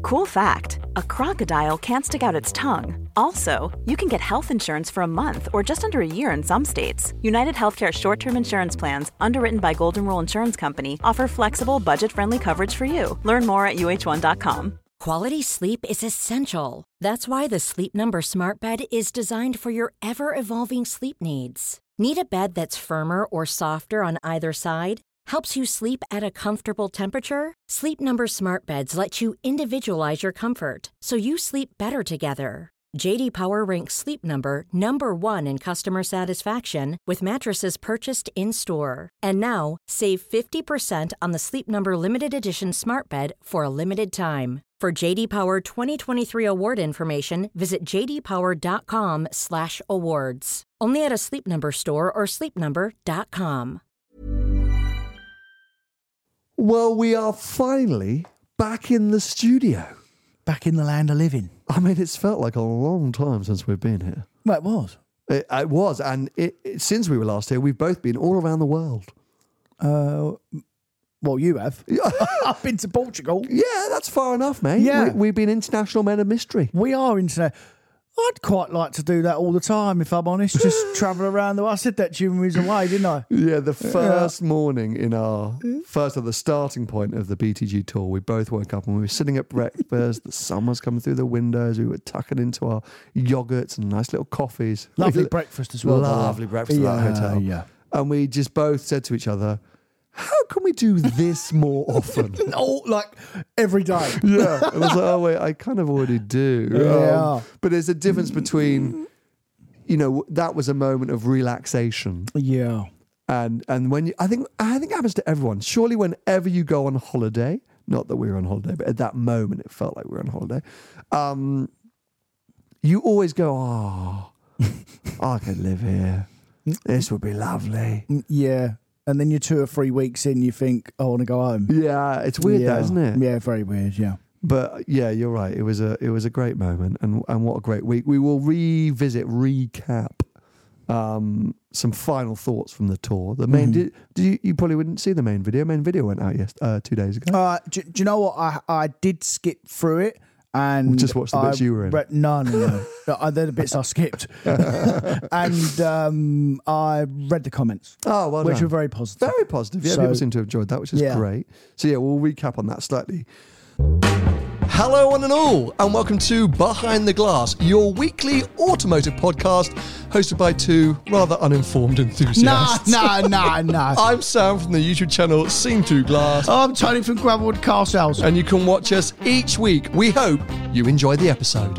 Cool fact, a crocodile can't stick out its tongue. Also, you can get health insurance for a month or just under a year in some states. United Healthcare short-term insurance plans, underwritten by Golden Rule Insurance Company, offer flexible, budget-friendly coverage for you. Learn more at uh1.com. Quality sleep is essential. That's why the Sleep Number Smart Bed is designed for your ever-evolving sleep needs. Need a bed that's firmer or softer on either side? Helps you sleep at a comfortable temperature? Sleep Number Smart Beds let you individualize your comfort so you sleep better together. J.D. Power ranks Sleep Number number 1 in customer satisfaction with mattresses purchased in-store. And now, save 50% on the Sleep Number Limited Edition Smart Bed for a limited time. For J.D. Power 2023 award information, visit jdpower.com/awards. Only at a Sleep Number store or sleepnumber.com. Well, we are finally back in the studio. Back in the land of living. I mean, it's felt like a long time since we've been here. Well, it was. It was, and since we were last here, we've both been all around the world. Well, you have. I've been to Portugal. Yeah, that's far enough, mate. Yeah. We've been international men of mystery. We are international. I'd quite like to do that all the time, if I'm honest. Just travel around the world. I said that to you when we was away, didn't I? Yeah, the first morning in our the starting point of the BTG tour, we both woke up and we were sitting at breakfast. The sun was coming through the windows. We were tucking into our yogurts and nice little coffees. Lovely breakfast as well. Lovely breakfast at that hotel. Yeah. And we just both said to each other, how can we do this more often? Like every day. Yeah. I was like, oh, wait, I kind of already do. Yeah. But there's a difference between, that was a moment of relaxation. Yeah. And when I think it happens to everyone. Surely whenever you go on holiday, not that we were on holiday, but at that moment it felt like we were on holiday, you always go, I could live here. This would be lovely. Yeah. And then you're 2 or 3 weeks in, you think, I want to go home. Yeah, it's weird, that, isn't it? Yeah, very weird. Yeah, but yeah, you're right. It was a great moment, and what a great week. We will recap some final thoughts from the tour. The main, you probably wouldn't see the main video. Main video went out 2 days ago. Do you know what? I did skip through it. And just watch the bits you were in. No. They're the bits I skipped. And I read the comments. Oh, well which done. were very positive. Very positive. Yeah, people seem to have enjoyed that, which is great. So yeah, we'll recap on that slightly. Hello one and all, and welcome to Behind the Glass, your weekly automotive podcast hosted by 2 rather uninformed enthusiasts. No. I'm Sam from the YouTube channel Seen Through Glass. I'm Tony from Gravelwood Car Sales. And you can watch us each week. We hope you enjoy the episode.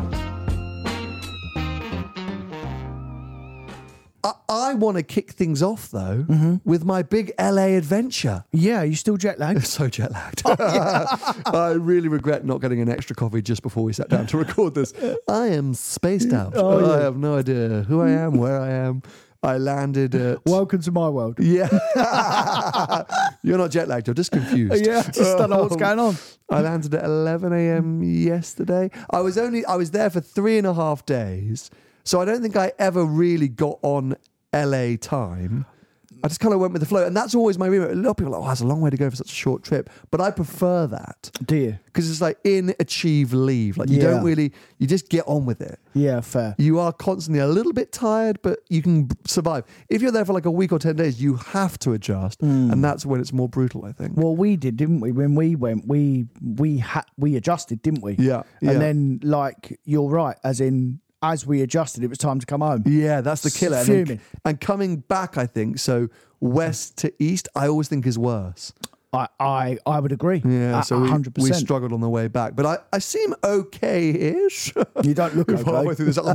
I want to kick things off, though, with my big LA adventure. Yeah, you still jet lagged? So jet lagged. I really regret not getting an extra coffee just before we sat down to record this. I am spaced out. I have no idea who I am, where I am. I landed at... Welcome to my world. Yeah. You're not jet lagged, you're just confused. Yeah, just don't know what's going on. I landed at 11 a.m. yesterday. I was there for 3.5 days. So I don't think I ever really got on LA time. I just kind of went with the flow. And that's always my remit. A lot of people are like, that's a long way to go for such a short trip. But I prefer that. Do you? Because it's like in, achieve, leave. Like you don't really, you just get on with it. Yeah, fair. You are constantly a little bit tired, but you can survive. If you're there for like a week or 10 days, you have to adjust. And that's when it's more brutal, I think. Well, we did, didn't we? When we went, we adjusted, didn't we? Yeah. And then, like, you're right, as in... As we adjusted, it was time to come home. Yeah, that's the killer. Fuming. And coming back, I think, so west to east, I always think is worse. I would agree. Yeah, so 100%. we struggled on the way back. But I seem okay-ish. You don't look okay. Halfway through this,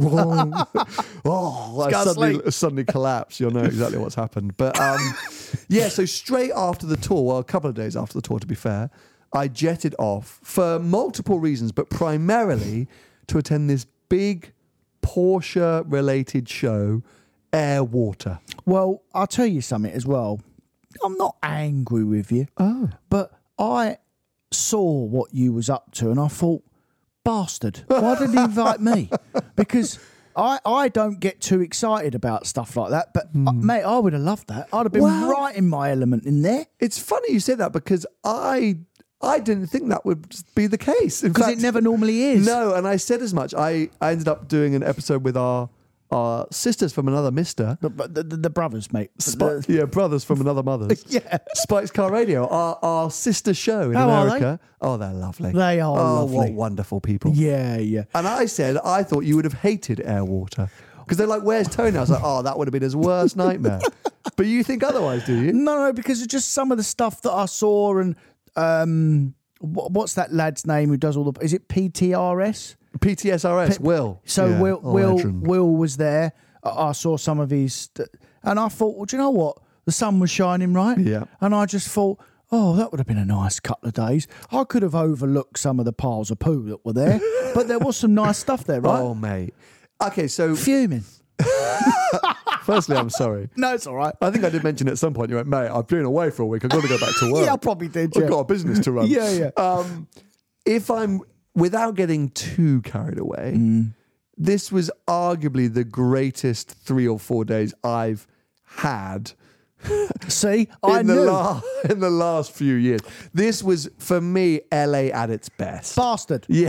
I suddenly collapse. You'll know exactly what's happened. But yeah, so straight after the tour, well, a couple of days after the tour, to be fair, I jetted off for multiple reasons, but primarily to attend this big Porsche-related show, Air Water. Well, I'll tell you something as well. I'm not angry with you, but I saw what you was up to and I thought, bastard, why didn't he invite me? Because I don't get too excited about stuff like that, but mate, I would have loved that. I'd have been right in my element in there. It's funny you say that because I I didn't think that would be the case. Because it never normally is. No, and I said as much. I ended up doing an episode with our sisters from another mister. The brothers, mate. Brothers from another mother's. Yeah. Spikes Car Radio, our sister show in America. Oh, they're lovely. They are lovely. What wonderful people. Yeah, yeah. And I said, I thought you would have hated Airwater. Because they're like, where's Tony? I was like, oh, that would have been his worst nightmare. But you think otherwise, do you? No, because it's just some of the stuff that I saw and what's that lad's name who does all the... Is it PTRS? PTSRS, Will. So Yeah. Will was there. I saw some of his... And I thought, well, do you know what? The sun was shining, right? Yeah. And I just thought, oh, that would have been a nice couple of days. I could have overlooked some of the piles of poo that were there. But there was some nice stuff there, right? Oh, mate. Okay, so... Fuming. Firstly, I'm sorry. No, it's all right. I think I did mention at some point, you went, mate, I've been away for a week. I've got to go back to work. Yeah, I probably did, yeah. I've got a business to run. Yeah. If I'm... Without getting too carried away, this was arguably the greatest 3 or 4 days I've had See, I in knew. the last few years. This was, for me, LA at its best. Bastard. Yeah.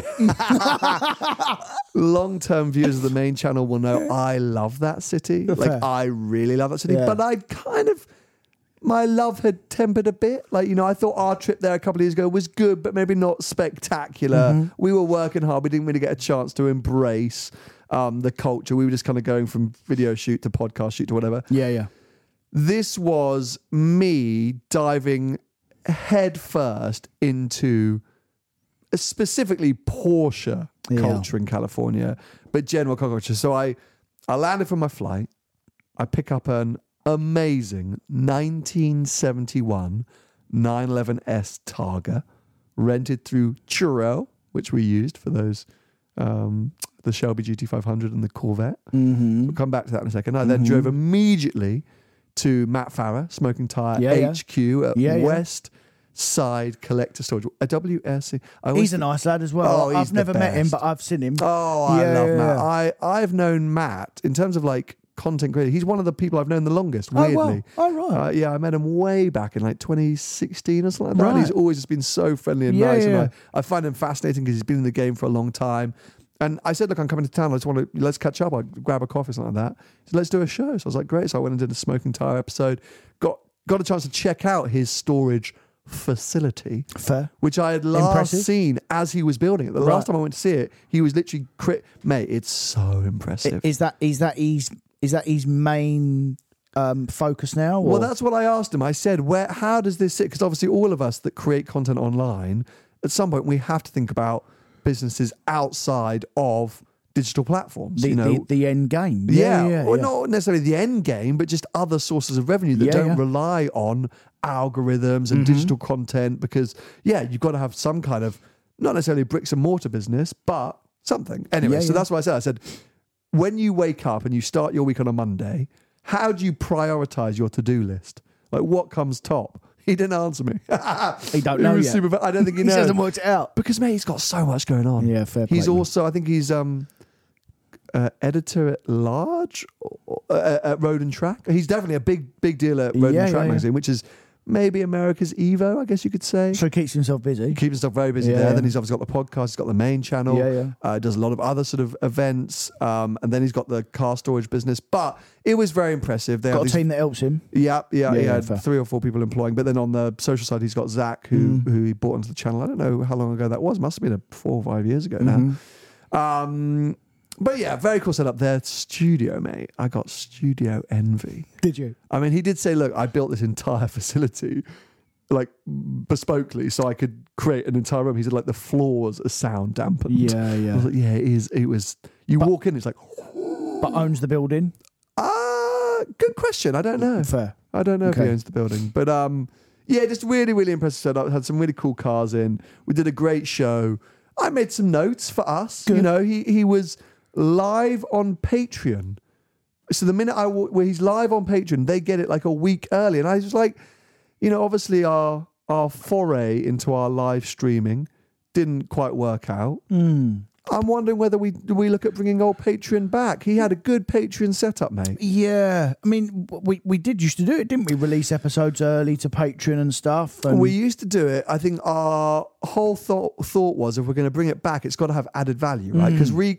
Long-term viewers of the main channel will know I love that city. Like, I really love that city. Yeah. But I kind of... My love had tempered a bit. Like, I thought our trip there a couple of years ago was good, but maybe not spectacular. We were working hard. We didn't really get a chance to embrace the culture. We were just kind of going from video shoot to podcast shoot to whatever. Yeah. This was me diving head first into specifically Porsche culture in California, but general culture. So I landed from my flight. I pick up an amazing 1971 911S Targa, rented through Turo, which we used for those the Shelby GT500 and the Corvette. We'll come back to that in a second. I then drove immediately to Matt Farah, Smoking Tire HQ at West Side Collector Storage, a WSC. He's a nice lad as well. Oh, I've never met him, but I've seen him. Oh, I love Matt. I've known Matt in terms of like content creator. He's one of the people I've known the longest, weirdly. Right. I met him way back in like 2016 or something like that. Right. He's always just been so friendly and nice. Yeah. And I find him fascinating because he's been in the game for a long time. And I said, look, I'm coming to town. Let's catch up. I'll grab a coffee or something like that. He said, let's do a show. So I was like, great. So I went and did a Smoking Tire episode. Got a chance to check out his storage facility. Fair. Which I had last seen as he was building it. The last time I went to see it, he was literally... Mate, it's so impressive. Is that his main focus now? Or? Well, that's what I asked him. I said, how does this sit? Because obviously all of us that create content online, at some point we have to think about businesses outside of digital platforms. The end game. Well, not necessarily the end game, but just other sources of revenue that don't rely on algorithms and digital content, because you've got to have some kind of, not necessarily bricks and mortar business, but something. Anyway, so that's what I said. When you wake up and you start your week on a Monday, how do you prioritize your to-do list? Like, what comes top? He didn't answer me. He don't know yet. I don't think he knows. He hasn't worked it out. Because, mate, he's got so much going on. Yeah, fair play. He's also, I think he's editor at large at Road and Track. He's definitely a big deal at Road and Track magazine, which is maybe America's Evo, I guess you could say. So he keeps himself busy. He keeps himself very busy there. Then he's obviously got the podcast, he's got the main channel, does a lot of other sort of events, and then he's got the car storage business. But it was very impressive. Got a team that helps him. He had 3 or 4 people employing. But then on the social side, he's got Zach, who he brought onto the channel. I don't know how long ago that was. Must have been 4 or 5 years ago now. But yeah, very cool setup there. Studio, mate. I got studio envy. Did you? I mean, he did say, look, I built this entire facility like bespokely so I could create an entire room. He said, like, the floors are sound dampened. Yeah. I was like, yeah, it is. It was, walk in, it's like... But owns the building? Good question. I don't know. Fair. I don't know if he owns the building. But just really, really impressive setup. Had some really cool cars in. We did a great show. I made some notes for us. Good. He was live on Patreon. So the minute where he's live on Patreon, they get it like a week early. And I was like, obviously our foray into our live streaming didn't quite work out. I'm wondering whether we look at bringing old Patreon back. He had a good Patreon setup, mate. Yeah. I mean, we did used to do it, didn't we? Release episodes early to Patreon and stuff. And We used to do it. I think our whole thought was, if we're going to bring it back, it's got to have added value, right? Because we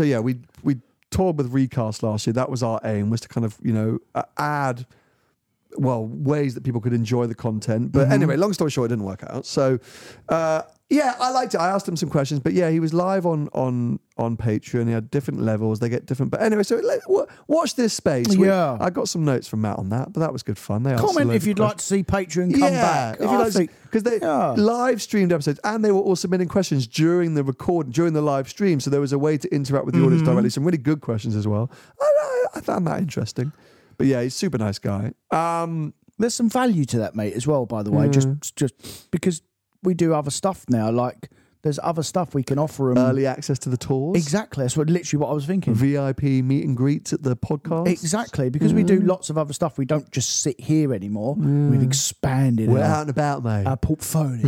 toured with Recast last year. That was our aim, was to kind of, add, ways that people could enjoy the content. But anyway, long story short, it didn't work out. So, I liked it. I asked him some questions, but he was live on Patreon. He had different levels. They get different. But anyway, so watch this space. I got some notes from Matt on that, but that was good fun. They comment if you'd like to see Patreon come back. Because they live streamed episodes, and they were all submitting questions during the live stream. So there was a way to interact with the audience directly. Some really good questions as well. I found that interesting. But he's a super nice guy. There's some value to that, mate, as well, by the way. Just because we do other stuff now, like there's other stuff we can offer them. Early access to the tours. Exactly. That's literally what I was thinking. VIP meet and greets at the podcast. Exactly. Because we do lots of other stuff. We don't just sit here anymore. We've expanded We're out and about, mate. Our portfolio.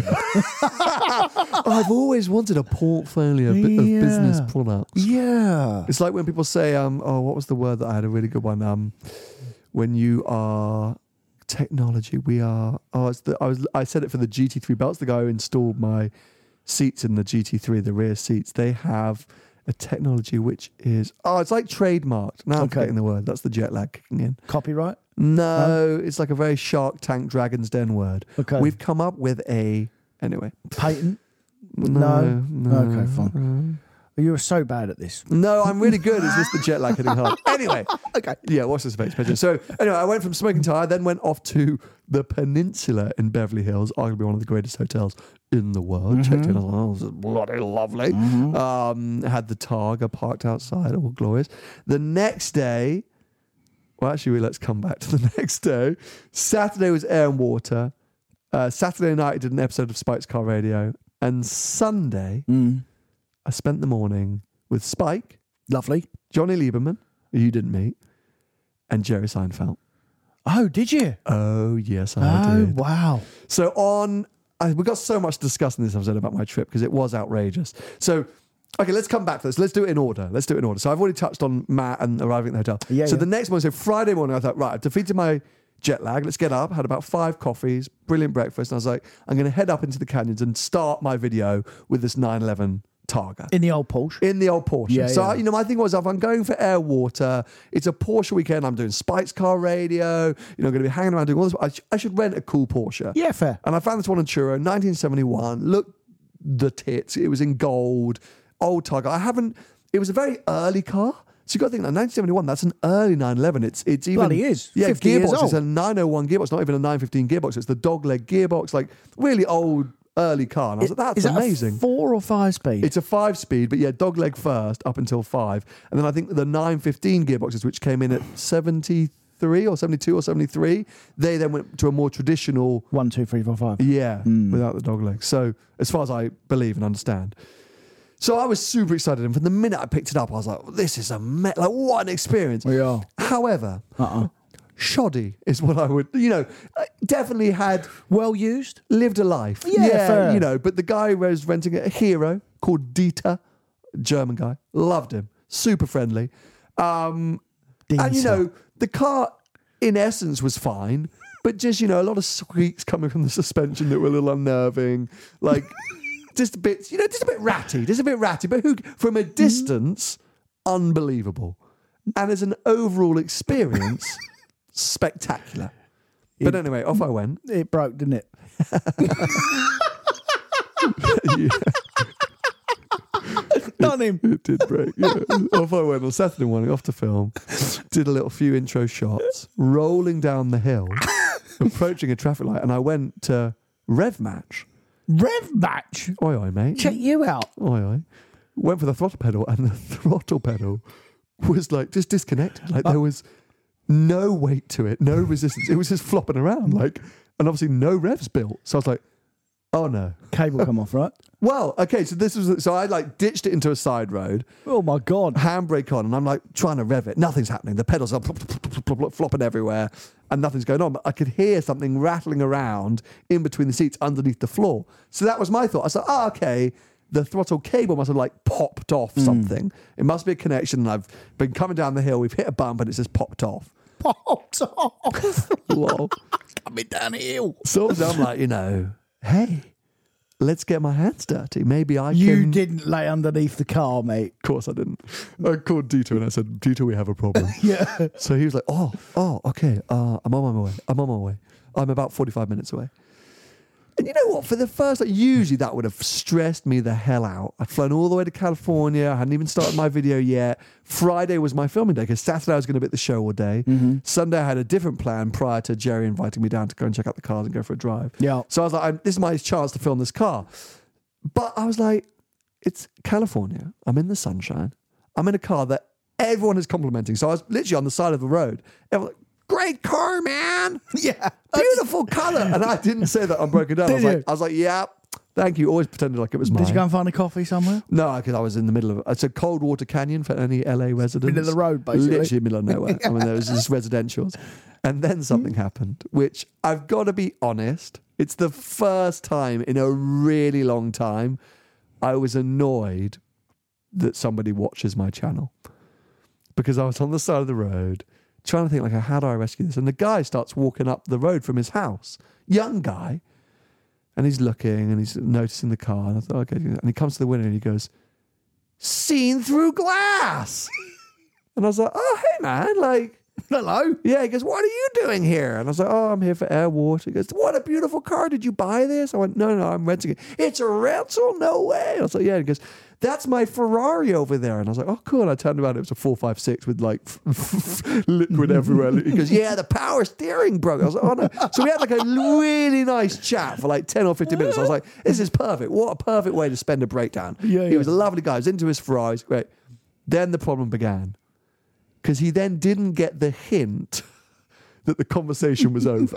I've always wanted a portfolio of business products. Yeah. It's like when people say, what was the word that I had a really good one? When you are technology, we are. I said it for the GT3 belts. The guy who installed my seats in the GT3, the rear seats, they have a technology which is it's like trademarked. Now I'm forgetting the word. That's the jet lag kicking in. Copyright? No, it's like a very Shark Tank Dragon's Den word. Okay. We've come up with anyway. Patent? No. Okay, fine. You were so bad at this. No, I'm really good. It's just the jet lag hitting hard. Anyway. Okay. Yeah, watch this space pigeon. So anyway, I went from Smoking Tire, then went off to the Peninsula in Beverly Hills, arguably one of the greatest hotels in the world. Checked in, I was like, this is bloody lovely. Had the Targa parked outside, all glorious. The next day, let's come back to the next day. Saturday was Air and Water. Saturday night, I did an episode of Spike's Car Radio. And Sunday, I spent the morning with Spike. Lovely. Johnny Lieberman, who you didn't meet, and Jerry Seinfeld. Oh, did you? Oh, yes, I did. Oh, wow. So we got so much to discuss in this episode about my trip because it was outrageous. So, okay, let's come back to this. Let's do it in order. So I've already touched on Matt and arriving at the hotel. The next morning, so Friday morning, I thought, right, I've defeated my jet lag. Let's get up. Had about 5 coffees, brilliant breakfast. And I was like, I'm going to head up into the canyons and start my video with this 911 Targa. In the old Porsche? In the old Porsche. Yeah, so, my thing was, if I'm going for Air Water, it's a Porsche weekend, I'm doing Spike's Car Radio, I'm going to be hanging around doing all this. I should rent a cool Porsche. Yeah, fair. And I found this one in Truro, 1971. Look, the tits. It was in gold. Old Targa. It was a very early car. So you've got to think, like 1971, that's an early 911. It's even... Bloody is. Yeah, 50 years gearbox. old. It's a 901 gearbox, not even a 915 gearbox. It's the dogleg gearbox, like really old, early car. And I was like, that's amazing. Is that a 4 or 5 speed? It's a 5-speed, but dogleg first up until 5. And then I think the 915 gearboxes, which came in at 73 or 72 or 73, they then went to a more traditional... 1, 2, 3, 4, 5. Yeah, without the dogleg. So as far as I believe and understand... So I was super excited, and from the minute I picked it up, I was like, "This is what an experience!" Yeah. However, shoddy is what I would, definitely had well used, lived a life. Yeah, fair. But the guy who was renting a Hero called Dieter, German guy, loved him, super friendly, and the car in essence was fine, but just a lot of squeaks coming from the suspension that were a little unnerving, like. Just a bit ratty, but from a distance, unbelievable. And as an overall experience, spectacular. But anyway, off I went. It broke, didn't it? Done him. It did break, yeah. Off I went on Saturday morning, off to film. Did a few intro shots, rolling down the hill, approaching a traffic light, and I went to Rev Match. Rev Match? Oi, oi, mate. Check you out. Oi, oi. Went for the throttle pedal, and the throttle pedal was just disconnected. There was no weight to it, no resistance. It was just flopping around, and obviously no revs built. So I was like, oh no. Cable come off, right? Well, okay, so I ditched it into a side road. Oh my God. Handbrake on, and I'm trying to rev it. Nothing's happening. The pedals are flopping everywhere, and nothing's going on. But I could hear something rattling around in between the seats underneath the floor. So that was my thought. I was like, okay, the throttle cable must have like popped off something. It must be a connection. And I've been coming down the hill. We've hit a bump and it says popped off. Popped off. Lol. Coming down the hill. So I'm like, hey, let's get my hands dirty. Maybe I You can... didn't lay underneath the car, mate. Of course I didn't. I called Dieter and I said, Dieter, we have a problem. Yeah. So he was like, oh, okay. I'm on my way. I'm about 45 minutes away. And you know what? For the first, usually that would have stressed me the hell out. I'd flown all the way to California. I hadn't even started my video yet. Friday was my filming day because Saturday I was going to be at the show all day. Mm-hmm. Sunday I had a different plan prior to Jerry inviting me down to go and check out the cars and go for a drive. Yeah. So I was like, this is my chance to film this car. But I was like, it's California. I'm in the sunshine. I'm in a car that everyone is complimenting. So I was literally on the side of the road. Everyone was like, great car, man. Yeah. Beautiful colour. And I didn't say that on Broken Down. I was like, yeah, thank you. Always pretended like it was mine. Did you go and find a coffee somewhere? No, because I was in the middle of it. It's a Coldwater Canyon for any LA residents. Middle of the road, basically. Literally middle of nowhere. I mean, there was just residentials. And then something happened, which I've got to be honest, it's the first time in a really long time I was annoyed that somebody watches my channel. Because I was on the side of the road trying to think, like, how do I rescue this? And the guy starts walking up the road from his house. Young guy. And he's looking and he's noticing the car. And I thought, okay. And he comes to the window and he goes, seen through glass. And I was like, oh, hey, man. Like, hello. Yeah, he goes, what are you doing here? And I was like, oh, I'm here for air water. He goes, what a beautiful car. Did you buy this? I went, no, I'm renting it. It's a rental? No way. And I was like, yeah. He goes, that's my Ferrari over there. And I was like, oh, cool. And I turned around. It was a 456 with like liquid everywhere. He goes, yeah, the power steering broke. I was like, oh, no. So we had like a really nice chat for like 10 or 15 minutes. I was like, this is perfect. What a perfect way to spend a breakdown. Yeah, he was a lovely guy. He was into his Ferraris. Great. Then the problem began. Because he then didn't get the hint that the conversation was over.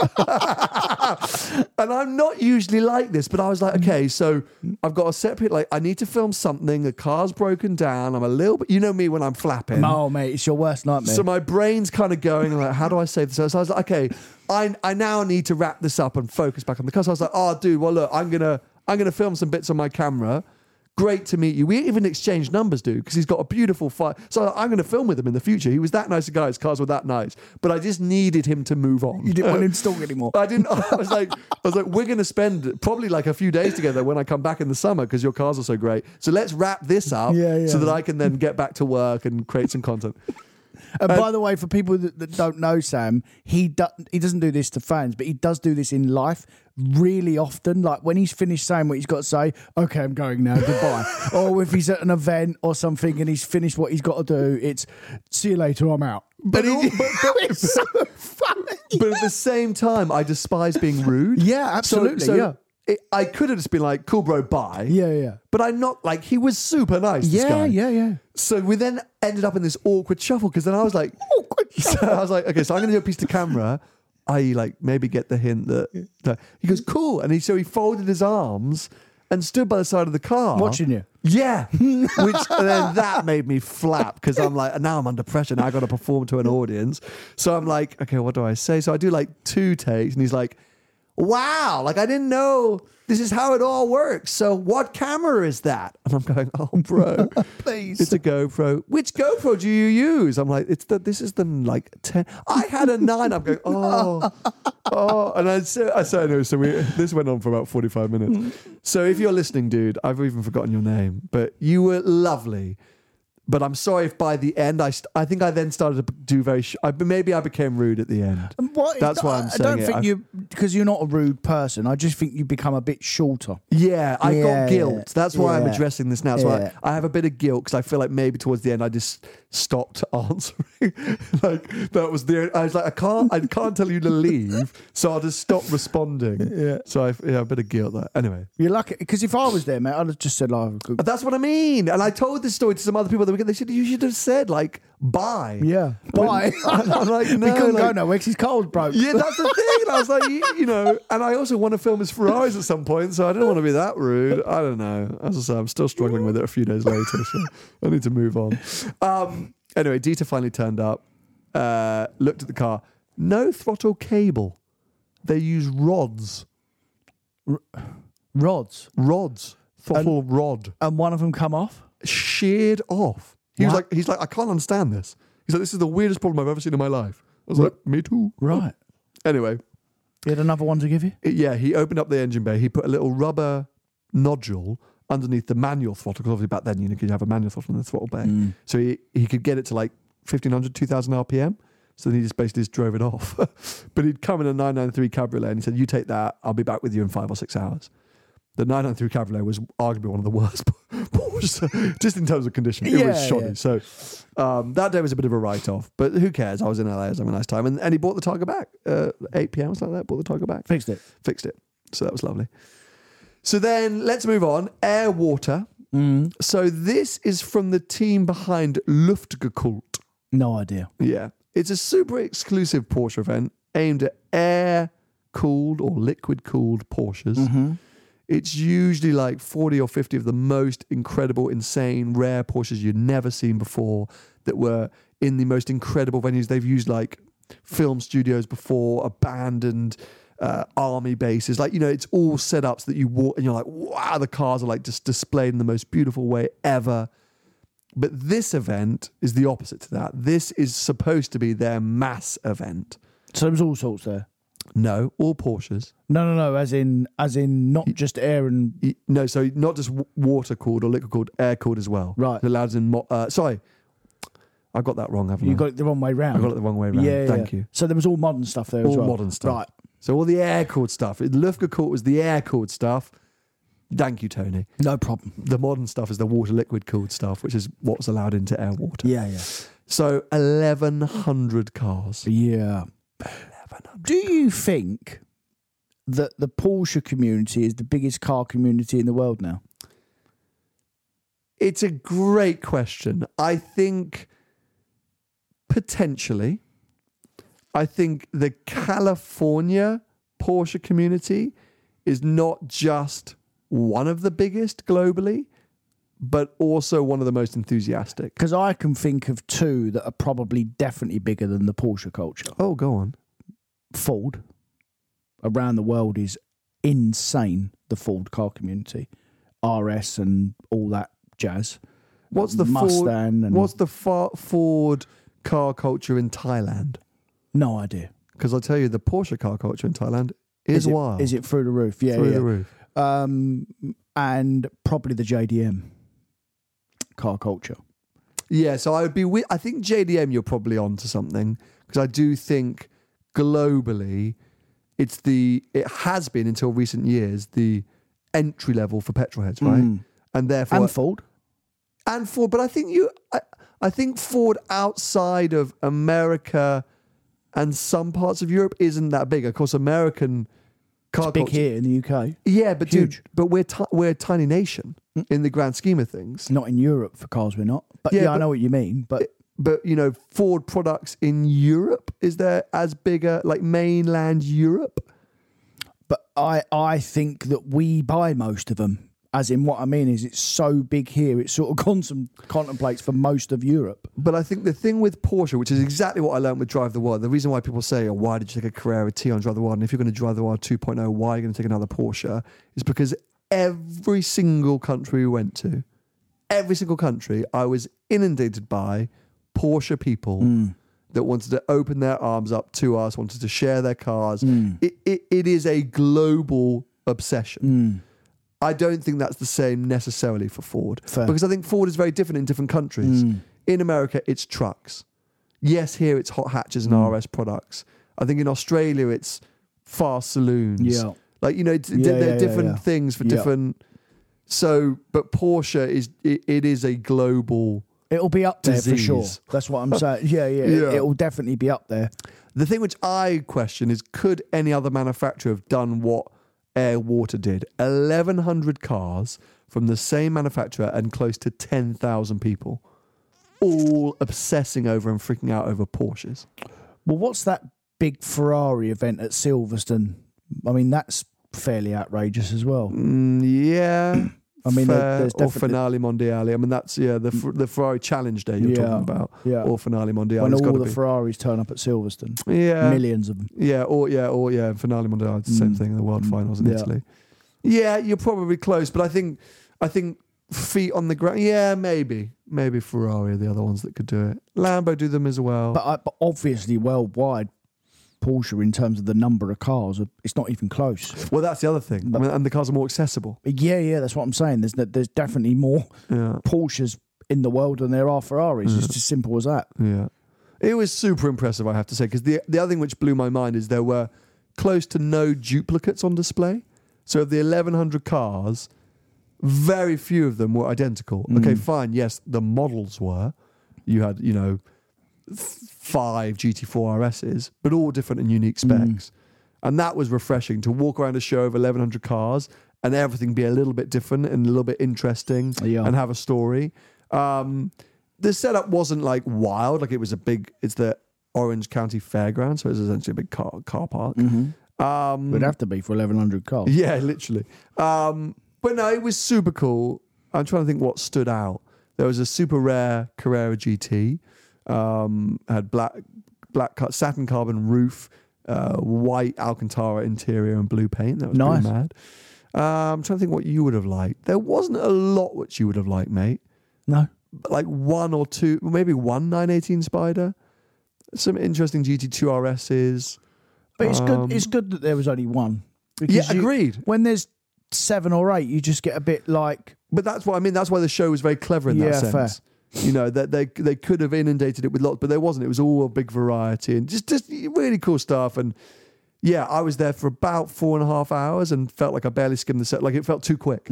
And I'm not usually like this, but I was like, okay, so I've got a separate, like, I need to film something. The car's broken down. I'm a little bit, you know me when I'm flapping. Oh, mate, it's your worst nightmare. So my brain's kind of going, like, how do I save this? So I was like, okay, I now need to wrap this up and focus back on the car. So I was like, oh, dude, well, look, I'm gonna film some bits on my camera. Great to meet you. We even exchanged numbers, dude, because he's got a beautiful fight. So I'm going to film with him in the future. He was that nice a guy. His cars were that nice. But I just needed him to move on. You didn't want him to talk anymore. I didn't. I was like, we're going to spend probably like a few days together when I come back in the summer because your cars are so great. So let's wrap this up so that I can then get back to work and create some content. And by the way, for people that don't know Sam, he doesn't do this to fans, but he does do this in life really often. Like when he's finished saying what he's got to say, okay, I'm going now, goodbye. Or if he's at an event or something and he's finished what he's got to do, it's see you later, I'm out. But it's so funny. But at the same time, I despise being rude. Yeah, absolutely. Yeah. I could have just been like, cool, bro, bye. Yeah. But I'm not, like, he was super nice, this guy. Yeah. So we then ended up in this awkward shuffle because then I was like, so I was like, okay, so I'm going to do a piece to camera, i.e. like maybe get the hint that he goes, cool. And so he folded his arms and stood by the side of the car. Watching you. Yeah. And then that made me flap because I'm like, now I'm under pressure. Now I got to perform to an audience. So I'm like, okay, what do I say? So I do like 2 takes and he's like, wow, like I didn't know this is how it all works. So what camera is that? And I'm going, oh, bro, please. It's a GoPro. Which GoPro do you use? I'm like, this is the like 10. I had a 9. I'm going, oh. And I said, no. So this went on for about 45 minutes. So if you're listening, dude, I've even forgotten your name, but you were lovely. But I'm sorry if by the end, I think I then started to do maybe I became rude at the end. That's why I'm saying I don't think because you're not a rude person. I just think you become a bit shorter. Yeah, I got guilt. Yeah, That's why I'm addressing this now. So I have a bit of guilt because I feel like maybe towards the end I just stopped answering. Like that was I was like, I can't tell you to leave, so I'll just stop responding. Yeah. So a bit of guilt there. Anyway, you're lucky because if I was there, mate, I'd have just said like. But that's what I mean. And I told this story to some other people that they said you should have said like bye. Yeah, bye. I'm like, no, we couldn't go nowhere because his car's broke. Yeah, that's the thing. And I was like, you know, and I also want to film his Ferraris at some point, so I don't want to be that rude. I don't know. As I say, I'm still struggling with it a few days later, so I need to move on. Anyway, Dieter finally turned up, looked at the car. No throttle cable. They use rods. Rods. throttle rod. And one of them come off? Sheared off. He's like, I can't understand this. He's like, this is the weirdest problem I've ever seen in my life. I was like, me too. Right. Anyway. He had another one to give you? He opened up the engine bay. He put a little rubber nodule underneath the manual throttle, because obviously back then you could have a manual throttle in the throttle bay. So he could get it to like 1,500, 2,000 RPM. So then he just basically drove it off. But he'd come in a 993 Cabriolet and he said, you take that, I'll be back with you in 5 or 6 hours. The 993 Cabriolet was arguably one of the worst Porsches, just in terms of condition. It was shoddy. Yeah. So that day was a bit of a write-off. But who cares? I was in LA, I was having a nice time. And he bought the Tiger back. 8 p.m. something like that, bought the Tiger back. Fixed it. So that was lovely. So then let's move on. Air Water. So this is from the team behind Luftgekühlt. No idea. Yeah. It's a super exclusive Porsche event aimed at air-cooled or liquid-cooled Porsches. It's usually like 40 or 50 of the most incredible, insane, rare Porsches you'd never seen before that were in the most incredible venues. They've used like film studios before, abandoned army bases. Like, it's all set up so that you walk and you're like, wow, the cars are like just displayed in the most beautiful way ever. But this event is the opposite to that. This is supposed to be their mass event. So there's all sorts there? No, all Porsches. No. As in, not just air and... No, so not just water-cooled or liquid-cooled, air-cooled as well. Right. The lads in... sorry, I got that wrong, haven't I? You got it the wrong way round. I got it the wrong way round. Yeah, Thank you. So there was all modern stuff there as well? All modern stuff. Right. So all the air-cooled stuff. Luftgekühlt was the air-cooled stuff. Thank you, Tony. No problem. The modern stuff is the water-liquid-cooled stuff, which is what's allowed into air water. Yeah. So 1,100 cars. Yeah. 1,100 Do you think that the Porsche community is the biggest car community in the world now? It's a great question. I think potentially. I think the California Porsche community is not just one of the biggest globally, but also one of the most enthusiastic. Because I can think of two that are probably definitely bigger than the Porsche culture. Oh, go on. Ford. Around the world is insane, the Ford car community. RS and all that jazz. What's the Mustang? What's the Ford car culture in Thailand? No idea. Because I'll tell you, the Porsche car culture in Thailand is wild. Is it through the roof? Yeah, through the roof. And probably the JDM car culture. Yeah, so I think JDM, you're probably onto something, because I do think globally it has been until recent years the entry level for petrolheads, right? And therefore Ford, but I think Ford outside of America and some parts of Europe isn't that big. Of course, American car big culture, here in the UK. Yeah, but huge. Dude, but we're a tiny nation in the grand scheme of things. Not in Europe for cars, we're not. But I know what you mean. But Ford products in Europe, is there as bigger, like mainland Europe? But I think that we buy most of them. As in, what I mean is it's so big here, it sort of contemplates for most of Europe. But I think the thing with Porsche, which is exactly what I learned with Drive the World, the reason why people say, why did you take a Carrera T on Drive the World? And if you're going to Drive the World 2.0, why are you going to take another Porsche? Is because every single country we went to, every single country, I was inundated by Porsche people that wanted to open their arms up to us, wanted to share their cars. It is a global obsession. I don't think that's the same necessarily for Ford. Fair. Because I think Ford is very different in different countries. In America, it's trucks. Yes, here it's hot hatches and RS products. I think in Australia, it's fast saloons. Yeah. Like, there are different things for different... So, but Porsche, it is a global It'll be up there disease. for sure. That's what I'm saying. Yeah. It'll definitely be up there. The thing which I question is, could any other manufacturer have done what Air Water did? 1,100 cars from the same manufacturer and close to 10,000 people, all obsessing over and freaking out over Porsches. Well, what's that big Ferrari event at Silverstone? I mean, that's fairly outrageous as well. Yeah. I mean, there's or definitely... Finale Mondiale. I mean, that's the Ferrari Challenge Day you're talking about. Yeah. Or Finale Mondiale. When all the Ferraris turn up at Silverstone. Yeah. Millions of them. Yeah. Finale Mondiale. It's the same thing in the World Finals in Italy. Yeah, you're probably close, but I think I think feet on the ground. Yeah, maybe Ferrari are the other ones that could do it. Lambo do them as well. But obviously, worldwide, Porsche, in terms of the number of cars, it's not even close. Well, that's the other thing. And the cars are more accessible. Yeah, that's what I'm saying. There's definitely more Porsches in the world than there are Ferraris. It's as simple as that. Yeah. It was super impressive, I have to say, because the other thing which blew my mind is there were close to no duplicates on display. So of the 1,100 cars, very few of them were identical. Okay, fine. Yes, the models were. You had, 5 GT4 RSs, but all different and unique specs. And that was refreshing to walk around a show of 1,100 cars and everything be a little bit different and a little bit interesting and have a story. The setup wasn't like wild, like it's the Orange County Fairground, so it's essentially a big car park. Would have to be for 1,100 cars. Yeah, literally. But no, it was super cool. I'm trying to think what stood out. There was a super rare Carrera GT, had black satin carbon roof, white Alcantara interior and blue paint. That was pretty mad. I'm trying to think what you would have liked. There wasn't a lot which you would have liked, mate. No. Like one or two, maybe one 918 Spider, some interesting GT2 RSs. But it's good that there was only one. Yeah, agreed. When there's 7 or 8, you just get a bit like... But that's what I mean. That's why the show was very clever in that sense. Fair. That they could have inundated it with lots, but there wasn't. It was all a big variety and just really cool stuff. And yeah, I was there for about 4.5 hours and felt like I barely skimmed the set. Like it felt too quick.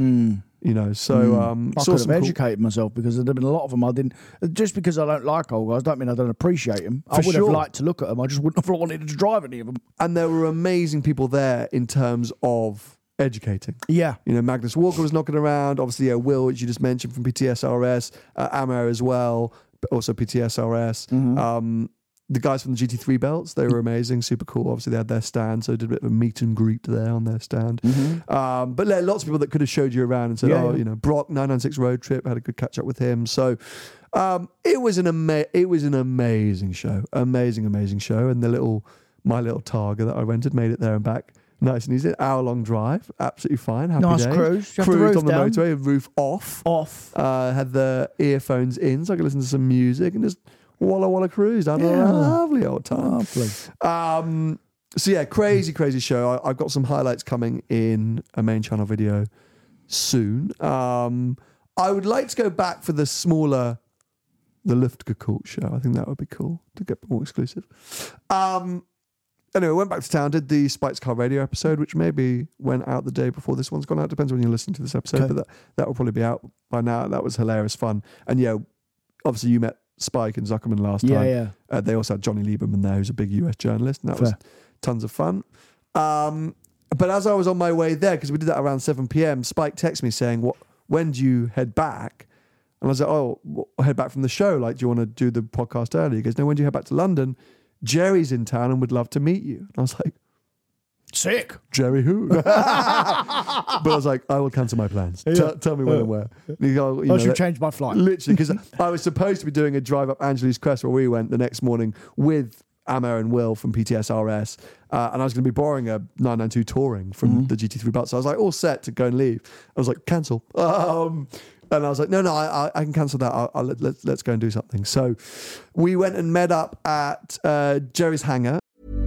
So I could have educated myself because there'd been a lot of them I didn't. Just because I don't like old guys, don't mean I don't appreciate them. I would have liked to look at them. I just wouldn't have wanted to drive any of them. And there were amazing people there in terms of educating. Yeah. Magnus Walker was knocking around. Obviously, Will, which you just mentioned from PTSRS, Amer as well, but also PTSRS. The guys from the GT3 belts, they were amazing, super cool. Obviously, they had their stand, so I did a bit of a meet and greet there on their stand. But lots of people that could have showed you around and said, Brock, 996 Road Trip, had a good catch up with him. So it was an amazing show, amazing show. And my little Targa that I rented made it there and back. Nice and easy, hour-long drive, absolutely fine. Happy nice day. Cruise. Cruised on the motorway, roof off. Had the earphones in, so I could listen to some music and just Walla cruise. I had a lovely old time. Lovely. So yeah, crazy show. I've got some highlights coming in a main channel video soon. I would like to go back for the Luftgekühlt show. I think that would be cool to get more exclusive. Anyway, went back to town, did the Spikes Car Radio episode, which maybe went out the day before this one's gone out. Depends when you're listening to this episode, but that will probably be out by now. That was hilarious fun. And obviously you met Spike and Zuckerman last time. Yeah. They also had Johnny Lieberman there, who's a big US journalist, and that was tons of fun. But as I was on my way there, because we did that around 7 p.m, Spike texted me saying, when do you head back? And I was like, I'll head back from the show. Like, do you want to do the podcast early? He goes, no, when do you head back to London? Jerry's in town and would love to meet you. And I was like, sick. Jerry who? But I was like, I will cancel my plans. Tell me when and where. And I should change my flight. Literally, because I was supposed to be doing a drive up Angeles Crest where we went the next morning with Amer and Will from PTSRS. And I was going to be borrowing a 992 Touring from the GT3 belt. So I was like all set to go and leave. I was like, cancel. And I was like, no, I can cancel that. Let's go and do something. So we went and met up at Jerry's hangar.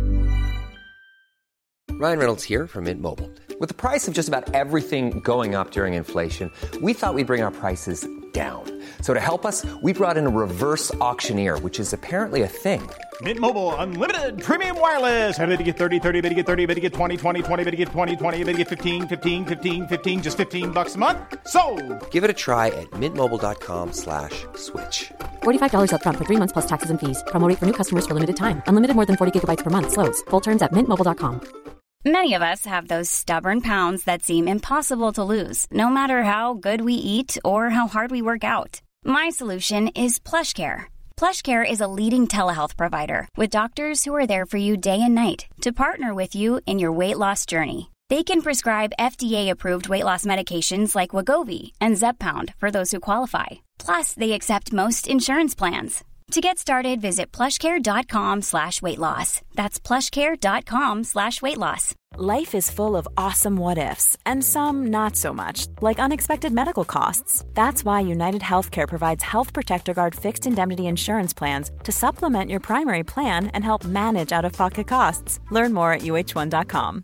Ryan Reynolds here from Mint Mobile. With the price of just about everything going up during inflation, we thought we'd bring our prices down. So to help us, we brought in a reverse auctioneer, which is apparently a thing. Mint Mobile Unlimited Premium Wireless. How to get 30, 30, bit to get 30, bit to get 20, 20, 20, bit to get 20, 20, bit to get 15, 15, 15, 15, just $15 a month? Sold! Give it a try at mintmobile.com/switch. $45 up front for 3 months plus taxes and fees. Promo rate for new customers for limited time. Unlimited more than 40 gigabytes per month. Slows full terms at mintmobile.com. Many of us have those stubborn pounds that seem impossible to lose, no matter how good we eat or how hard we work out. My solution is PlushCare. PlushCare is a leading telehealth provider with doctors who are there for you day and night to partner with you in your weight loss journey. They can prescribe FDA-approved weight loss medications like Wegovy and Zepbound for those who qualify. Plus, they accept most insurance plans. To get started, visit plushcare.com/weightloss. That's plushcare.com/weightloss. Life is full of awesome what ifs, and some not so much, like unexpected medical costs. That's why United Healthcare provides Health Protector Guard fixed indemnity insurance plans to supplement your primary plan and help manage out-of-pocket costs. Learn more at uh1.com.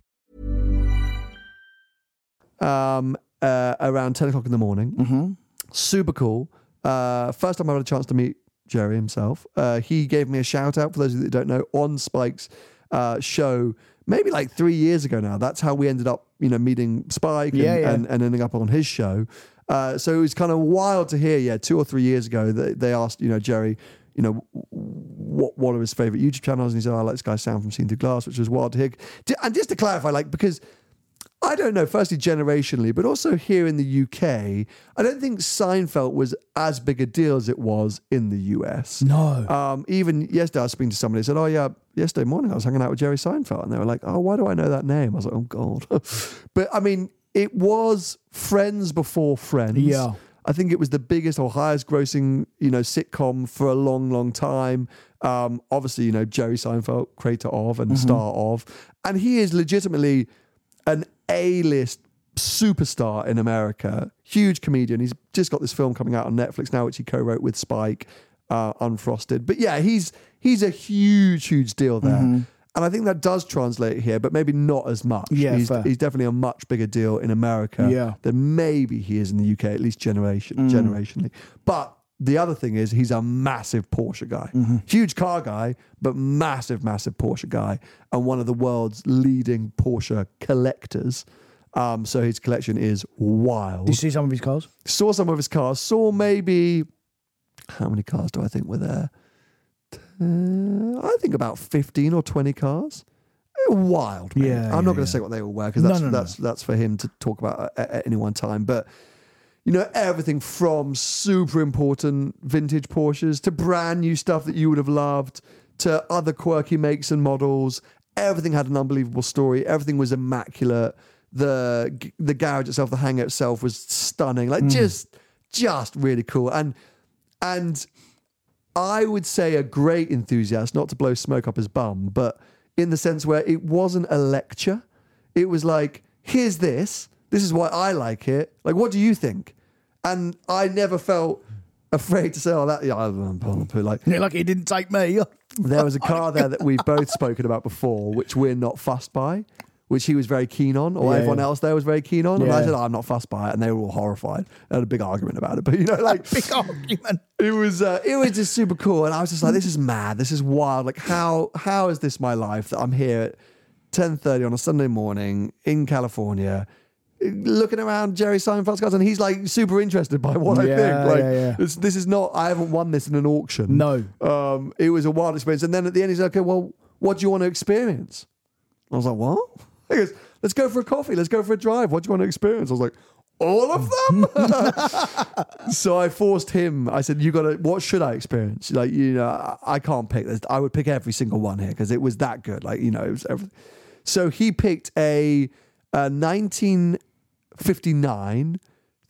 Around 10 o'clock in the morning. Mm-hmm. Super cool. First time I had a chance to meet Jerry himself. He gave me a shout out, for those of you that don't know, on Spike's show, maybe like 3 years ago now. That's how we ended up, meeting Spike and ending up on his show. So it was kind of wild to hear, 2 or 3 years ago, they asked, Jerry, what are his favorite YouTube channels? And he said, I like this guy's sound from Seen Through Glass, which was wild to hear. And just to clarify, because I don't know, firstly, generationally, but also here in the UK, I don't think Seinfeld was as big a deal as it was in the US. No. Even yesterday, I was speaking to somebody who said, yesterday morning I was hanging out with Jerry Seinfeld. And they were like, why do I know that name? I was like, oh, God. But I mean, it was Friends before Friends. Yeah. I think it was the biggest or highest grossing, sitcom for a long, long time. Obviously, Jerry Seinfeld, creator of and star of. And he is legitimately an A-list superstar in America, huge comedian. He's just got this film coming out on Netflix now, which he co-wrote with Spike, Unfrosted. But yeah, he's a huge deal there. Mm-hmm. And I think that does translate here, but maybe not as much. Yeah, he's definitely a much bigger deal in America than maybe he is in the UK, at least generationally. But the other thing is he's a massive Porsche guy. Mm-hmm. Huge car guy, but massive Porsche guy. And one of the world's leading Porsche collectors. So his collection is wild. Did you see some of his cars? Saw some of his cars. Saw maybe... How many cars do I think were there? I think about 15 or 20 cars. Wild, man. Yeah, I'm not going to say what they all were, because that's for him to talk about at any one time. But... everything from super important vintage Porsches to brand new stuff that you would have loved to other quirky makes and models. Everything had an unbelievable story. Everything was immaculate. The garage itself, the hangar itself was stunning. Just really cool. And I would say a great enthusiast, not to blow smoke up his bum, but in the sense where it wasn't a lecture. It was like, here's this. This is why I like it. What do you think? And I never felt afraid to say, like it didn't take me. There was a car there that we've both spoken about before, which we're not fussed by, which he was very keen on, or everyone else there was very keen on. And I said, I'm not fussed by it. And they were all horrified. I had a big argument about it. But, big argument. It was just super cool. And I was just like, this is mad. This is wild. How is this my life that I'm here at 10:30 on a Sunday morning in California, looking around Jerry Seinfeld's cars, and he's super interested by what I think. This is not, I haven't won this in an auction. No. It was a wild experience. And then at the end, he's like, okay, well, what do you want to experience? I was like, what? He goes, let's go for a coffee. Let's go for a drive. What do you want to experience? I was like, all of them? So I forced him. I said, what should I experience? I can't pick this. I would pick every single one here because it was that good. It was everything. So he picked a 1959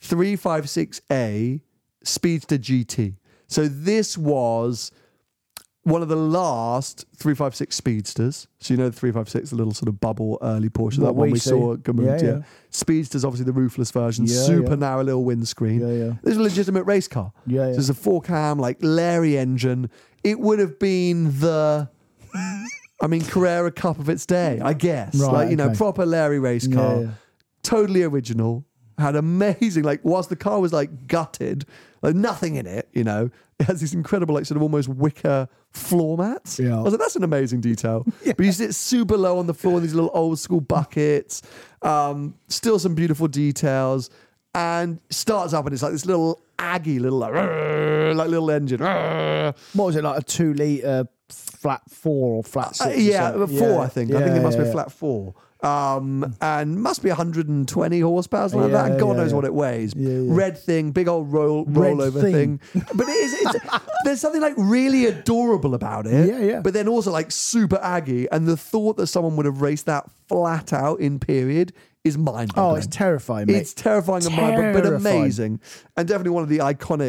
356A Speedster GT. So this was one of the last 356 Speedsters. So the 356, the little sort of bubble early Porsche, that one we saw at Gamut. Speedster's obviously the roofless version, super narrow little windscreen. This is a legitimate race car. So it's a 4-cam, Larry engine. It would have been the... Carrera Cup of its day, I guess. Right, proper Larry race car. Totally original. Had amazing, whilst the car was gutted, nothing in it, it has these incredible, sort of almost wicker floor mats. I was like, that's an amazing detail. But you sit super low on the floor in these little old school buckets. Still some beautiful details. And starts up and it's this little Aggie, little little engine. What was it, a 2 litre flat 4 or flat 6? 4, I think. I think it must be a flat 4. And must be 120 horsepower, something like that. And God knows what it weighs. Red thing, big old rollover thing. But it's there's something really adorable about it. But then also super Aggie. And the thought that someone would have raced that flat out in period is mind-boggling. Oh, it's terrifying, mate. It's terrifying and mind-boggling, but amazing. And definitely one of the iconic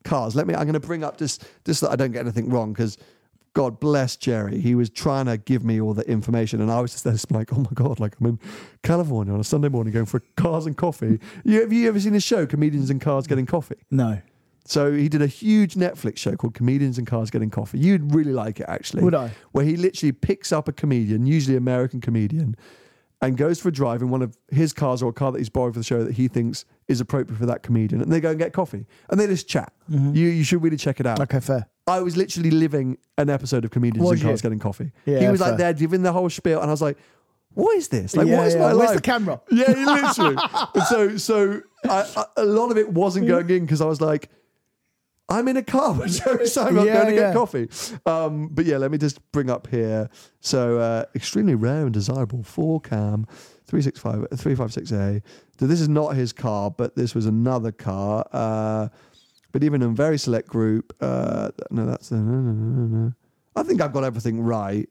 cars. I'm going to bring up just that I don't get anything wrong, because God bless Jerry. He was trying to give me all the information, and I was just there just like, oh my God, like I'm in California on a Sunday morning going for cars and coffee. Have you ever seen his show, Comedians and Cars Getting Coffee? No. So he did a huge Netflix show called Comedians and Cars Getting Coffee. You'd really like it, actually. Would I? Where he literally picks up a comedian, usually an American comedian, and goes for a drive in one of his cars or a car that he's borrowed for the show that he thinks is appropriate for that comedian. And they go and get coffee. And they just chat. Mm-hmm. You should really check it out. Okay, fair. I was literally living an episode of Comedians and Cars Getting Coffee. Yeah, he was fair. like there giving the whole spiel. And I was like, what is this? Like, what is my life? Where's the camera? Yeah, literally. And so a lot of it wasn't going in because I was like, I'm in a car with Jerry Seinfeld going to get coffee. But yeah, let me just bring up here. So extremely rare and desirable 4-cam 356A. So this is not his car, but this was another car. But even in a very select group, no. I think I've got everything right.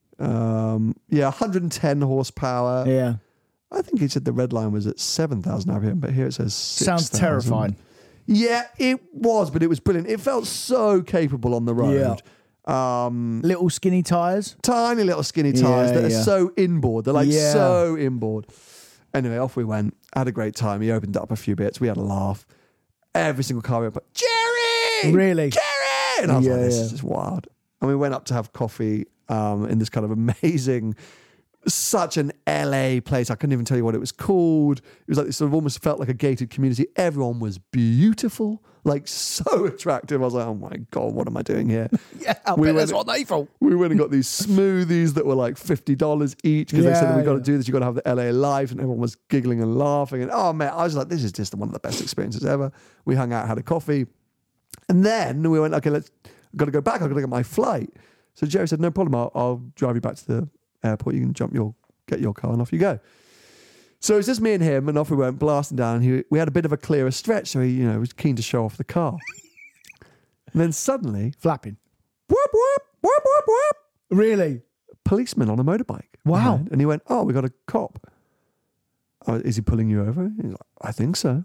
110 horsepower. Yeah. I think he said the red line was at 7,000 RPM, but here it says 6,000. Sounds terrifying. Yeah, it was, but it was brilliant. It felt so capable on the road. Yeah. Little skinny tyres. Tiny little skinny tyres that are so inboard. They're like so inboard. Anyway, off we went. Had a great time. He opened up a few bits. We had a laugh. Every single car we went, Jerry! Really? Jerry! And I was like, this is just wild. And we went up to have coffee in this kind of amazing, such an LA place. I couldn't even tell you what it was called. It was like, it sort of almost felt like a gated community. Everyone was beautiful, like so attractive. I was like, oh my God, what am I doing here? I bet that's what they thought. We went and got these smoothies that were like $50 each because they said, we've got to do this. You've got to have the LA life. And everyone was giggling and laughing. And oh man, I was like, this is just one of the best experiences ever. We hung out, had a coffee. And then we went, okay, I've got to go back. I've got to get my flight. So Jerry said, no problem. I'll drive you back to the airport. You can get your car and off you go. So it's just me and him, and off we went, blasting down. We had a bit of a clearer stretch, so he, was keen to show off the car. And then suddenly, flapping. Whoop, whoop, whoop, whoop, whoop. Really? Policeman on a motorbike. Wow. Behind. And he went, oh, we got a cop. Oh, is he pulling you over? He's like, I think so.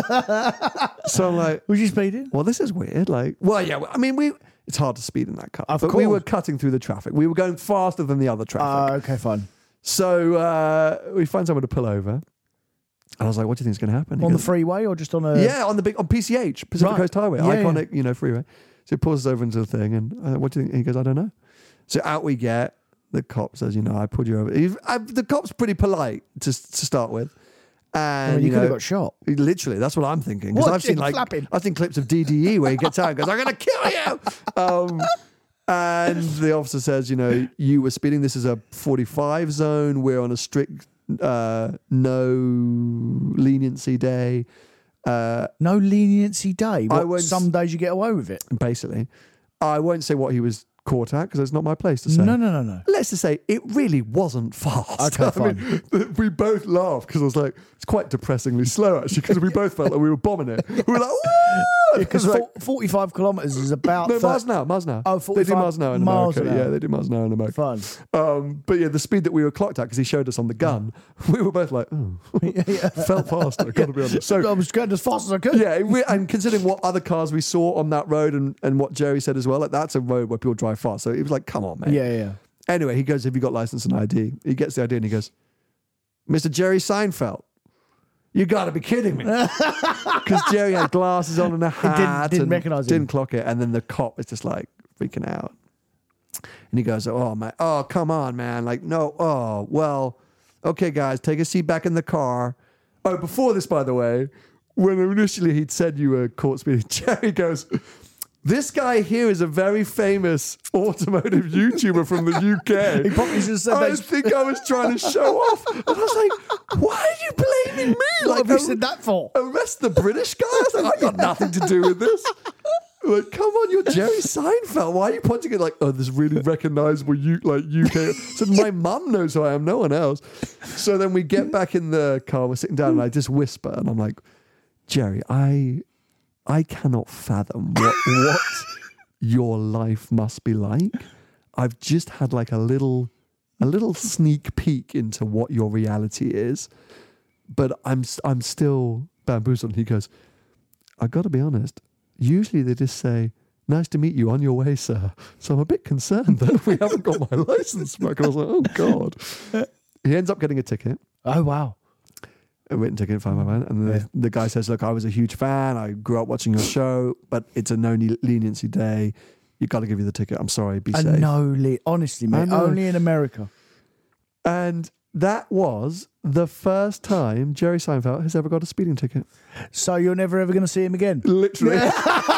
So I'm like, was you speeding? Well, this is weird. Like, I mean, it's hard to speed in that car. Of but course. we were cutting through the traffic. We were going faster than the other traffic. Okay, fine. So we find someone to pull over. And I was like, what do you think is going to happen? The freeway or just on a... Yeah, on PCH, Pacific Coast Highway. Yeah, iconic, freeway. So he pulls us over into the thing and what do you think? He goes, I don't know. So out we get. The cop says, I pulled you over. The cop's pretty polite to start with. And you could have got shot. Literally, that's what I'm thinking. Because I've seen clips of DDE where he gets out and goes, I'm going to kill you. And the officer says, you were speeding. This is a 45 zone. We're on a strict no leniency day. No leniency day? Some days you get away with it? Basically. I won't say what he was caught at because it's not my place to say. No. Let's just say it really wasn't fast. Okay, fine. We both laughed because I was like, it's quite depressingly slow actually because we both felt like we were bombing it. We were like, woo! Because 45 kilometres is about... No, miles an hour. Oh, 45 They do miles an hour in America. Yeah, they do miles an hour in America. Fun. But yeah, the speed that we were clocked at because he showed us on the gun, we were both like, felt faster, got to be honest. So I was going as fast as I could. Yeah, and considering what other cars we saw on that road and what Jerry said as well, like that's a road where people drive fast. So it was like, come on, man. Yeah. Anyway, he goes, have you got license and ID? He gets the ID and he goes, Mr. Jerry Seinfeld, you got to be kidding me. Because Jerry had glasses on and a hat. Didn't recognise him. Didn't clock it. And then the cop is just like freaking out. And he goes, oh, man. Oh, come on, man. Like, no. Oh, well, okay, guys, take a seat back in the car. Oh, before this, by the way, when initially he'd said you were caught speeding, Jerry goes... This guy here is a very famous automotive YouTuber from the UK. He probably just said I think I was trying to show off. And I was like, why are you blaming me? What have you said that for? Arrest the British guy? I was like, I got nothing to do with this. Like, come on, you're Jerry Seinfeld. Why are you pointing at like, oh, this really recognisable UK? So my mum knows who I am, no one else. So then we get back in the car, we're sitting down and I just whisper and I'm like, Jerry, I cannot fathom what your life must be like. I've just had like a little sneak peek into what your reality is, but I'm still bamboozled. And he goes, I got to be honest, usually they just say, "Nice to meet you, on your way, sir." So I'm a bit concerned that we haven't got my license back. And I was like, oh, God. He ends up getting a ticket. Oh, wow. A written ticket, fine, and the guy says, "Look, I was a huge fan. I grew up watching your show, but it's a no leniency day. You got to give you the ticket. I'm sorry. Be safe." Honestly, mate, only in America. And that was the first time Jerry Seinfeld has ever got a speeding ticket. So you're never ever going to see him again? Literally. And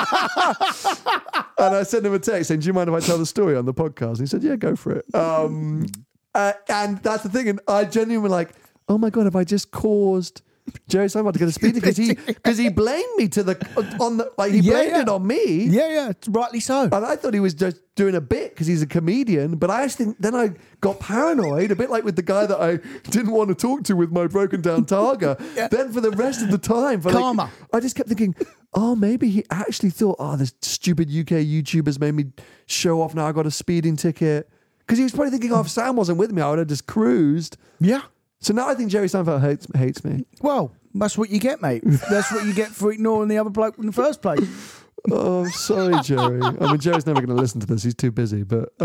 I sent him a text saying, "Do you mind if I tell the story on the podcast?" And he said, "Yeah, go for it." And that's the thing. And I genuinely like, oh my God, have I just caused Jerry Seinfeld to get a speeding ticket? Because he blamed me blamed it on me. Yeah, rightly so. And I thought he was just doing a bit because he's a comedian. But I actually then I got paranoid, a bit like with the guy that I didn't want to talk to with my broken down Targa. Then for the rest of the time, Karma. I just kept thinking, oh, maybe he actually thought, oh, this stupid UK YouTubers made me show off. Now I got a speeding ticket. Because he was probably thinking, oh, if Sam wasn't with me, I would have just cruised. Yeah. So now I think Jerry Seinfeld hates me. Well, that's what you get, mate. That's what you get for ignoring the other bloke in the first place. Oh, I'm sorry, Jerry. I mean, Jerry's never going to listen to this. He's too busy. But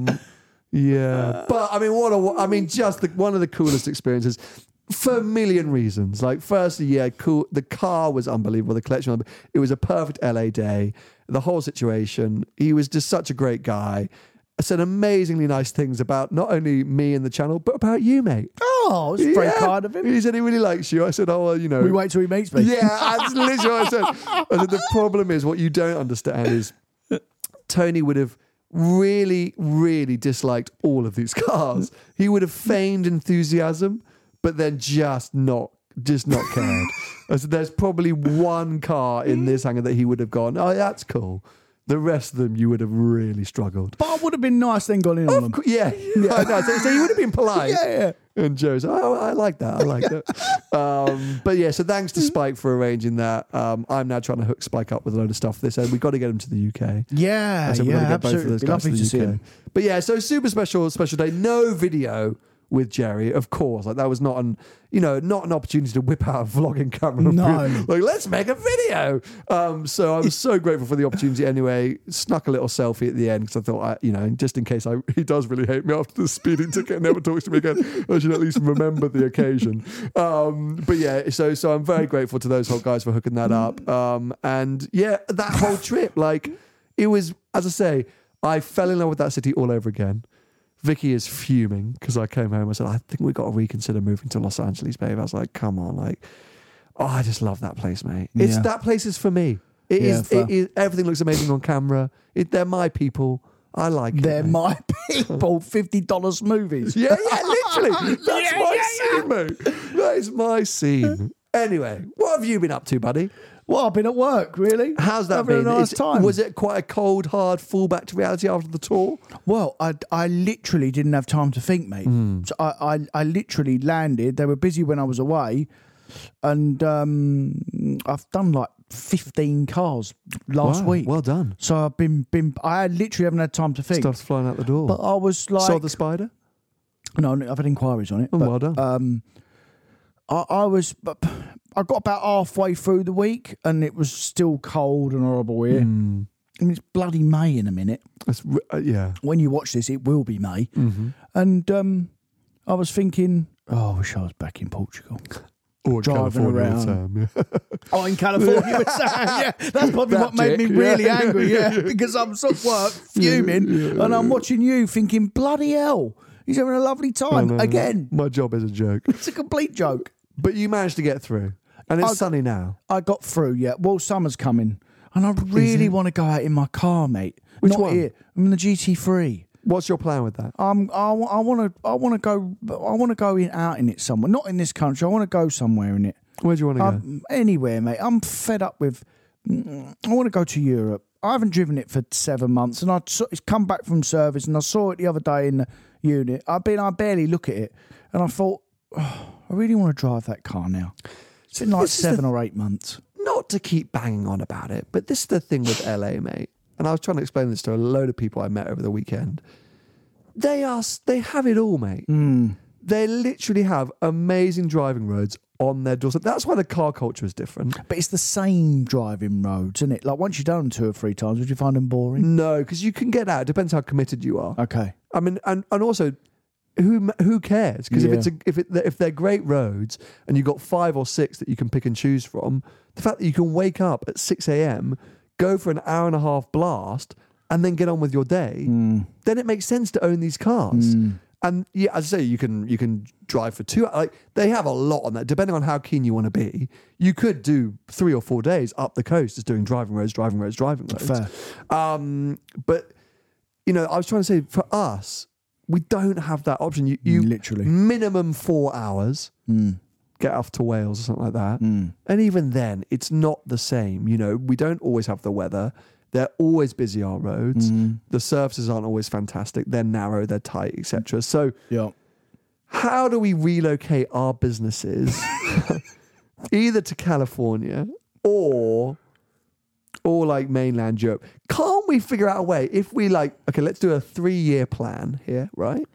yeah. But I mean, one of the coolest experiences for a million reasons. Like, firstly, cool. The car was unbelievable. The collection, it was a perfect LA day. The whole situation. He was just such a great guy. Said amazingly nice things about not only me and the channel, but about you, mate. Oh, it's very kind of him. He said he really likes you. I said, oh, well, we wait till he meets me. Yeah, that's literally what I said. I said, the problem is, what you don't understand is Tony would have really, really disliked all of these cars. He would have feigned enthusiasm, but then just not cared. I said, there's probably one car in this hangar that he would have gone, oh, that's cool. The rest of them, you would have really struggled. But I would have been nice then gone in on them. Yeah. I know. So you would have been polite. Yeah. And Joe's, oh, I like that. I like that. But yeah, so thanks to Spike for arranging that. I'm now trying to hook Spike up with a load of stuff. They said we've got to get him to the UK. Yeah, so we've got to get both of absolutely. those Be guys lovely to to see the UK. him. But yeah, so super special day. No video with Jerry, of course. Like, that was not an opportunity to whip out a vlogging camera. No. Like, let's make a video. So I was so grateful for the opportunity anyway. Snuck a little selfie at the end because I thought, just in case he does really hate me after the speeding ticket and never talks to me again, I should at least remember the occasion. But yeah, so I'm very grateful to those whole guys for hooking that up. And yeah, that whole trip, like, it was, as I say, I fell in love with that city all over again. Vicky is fuming because I came home. I said, I think we've got to reconsider moving to Los Angeles, babe. I was like, come on. Like, oh, I just love that place, mate. That place is for me. It is. Everything looks amazing on camera. They're my people. I like it. They're my people. $50 movies. Yeah, literally. That's my scene, mate. That is my scene. Anyway, what have you been up to, buddy? Well, I've been at work, really. How's that been? A nice time. Was it quite a cold, hard fallback to reality after the tour? Well, I literally didn't have time to think, mate. So I literally landed. They were busy when I was away. And I've done like 15 cars last week. Well done. So I've been. I literally haven't had time to think. Stuff's flying out the door. But I was like... Saw the spider? No, I've had inquiries on it. Oh, well done. I got about halfway through the week and it was still cold and horrible here. I mean, it's bloody May in a minute. Yeah. When you watch this, it will be May. Mm-hmm. And I was thinking, I wish I was back in Portugal. Or driving California around. with Sam, yeah. Oh, in California with Sam, yeah. That's probably what made me really angry, because I'm sort of work fuming and I'm watching you thinking, bloody hell, he's having a lovely time again. My job is a joke. It's a complete joke. But you managed to get through. And it's sunny now. I got through, yeah. Well, summer's coming. And I really want to go out in my car, mate. Which Not one? here. I'm in the GT3. What's your plan with that? I want to go out in it somewhere. Not in this country. I want to go somewhere in it. Where do you want to go? Anywhere, mate. I'm fed up with... I want to go to Europe. I haven't driven it for 7 months, and it's come back from service, and I saw it the other day in the unit. I barely look at it, and I thought, I really want to drive that car now. It's been like 7 or 8 months. Not to keep banging on about it, but this is the thing with LA, mate. And I was trying to explain this to a load of people I met over the weekend. They have it all, mate. They literally have amazing driving roads on their doorstep. That's why the car culture is different. But it's the same driving roads, isn't it? Like once you've done them 2 or 3 times, would you find them boring? No, because you can get out. It depends how committed you are. Okay. I mean, and also, who cares? Because if they're great roads and you've got 5 or 6 that you can pick and choose from, the fact that you can wake up at 6 a.m., go for an hour and a half blast, and then get on with your day, then it makes sense to own these cars. And yeah, as I say, you can drive for 2 hours. Like, they have a lot on that. Depending on how keen you want to be, you could do 3 or 4 days up the coast just doing driving roads. Fair. But, you know, I was trying to say, for us, we don't have that option. You literally minimum 4 hours, get off to Wales or something like that. And even then, it's not the same. You know, we don't always have the weather. They're always busy, our roads. The surfaces aren't always fantastic. They're narrow, they're tight, etc. So how do we relocate our businesses either to California or like mainland Europe? Can't we figure out a way if we okay, let's do a 3-year plan here, right?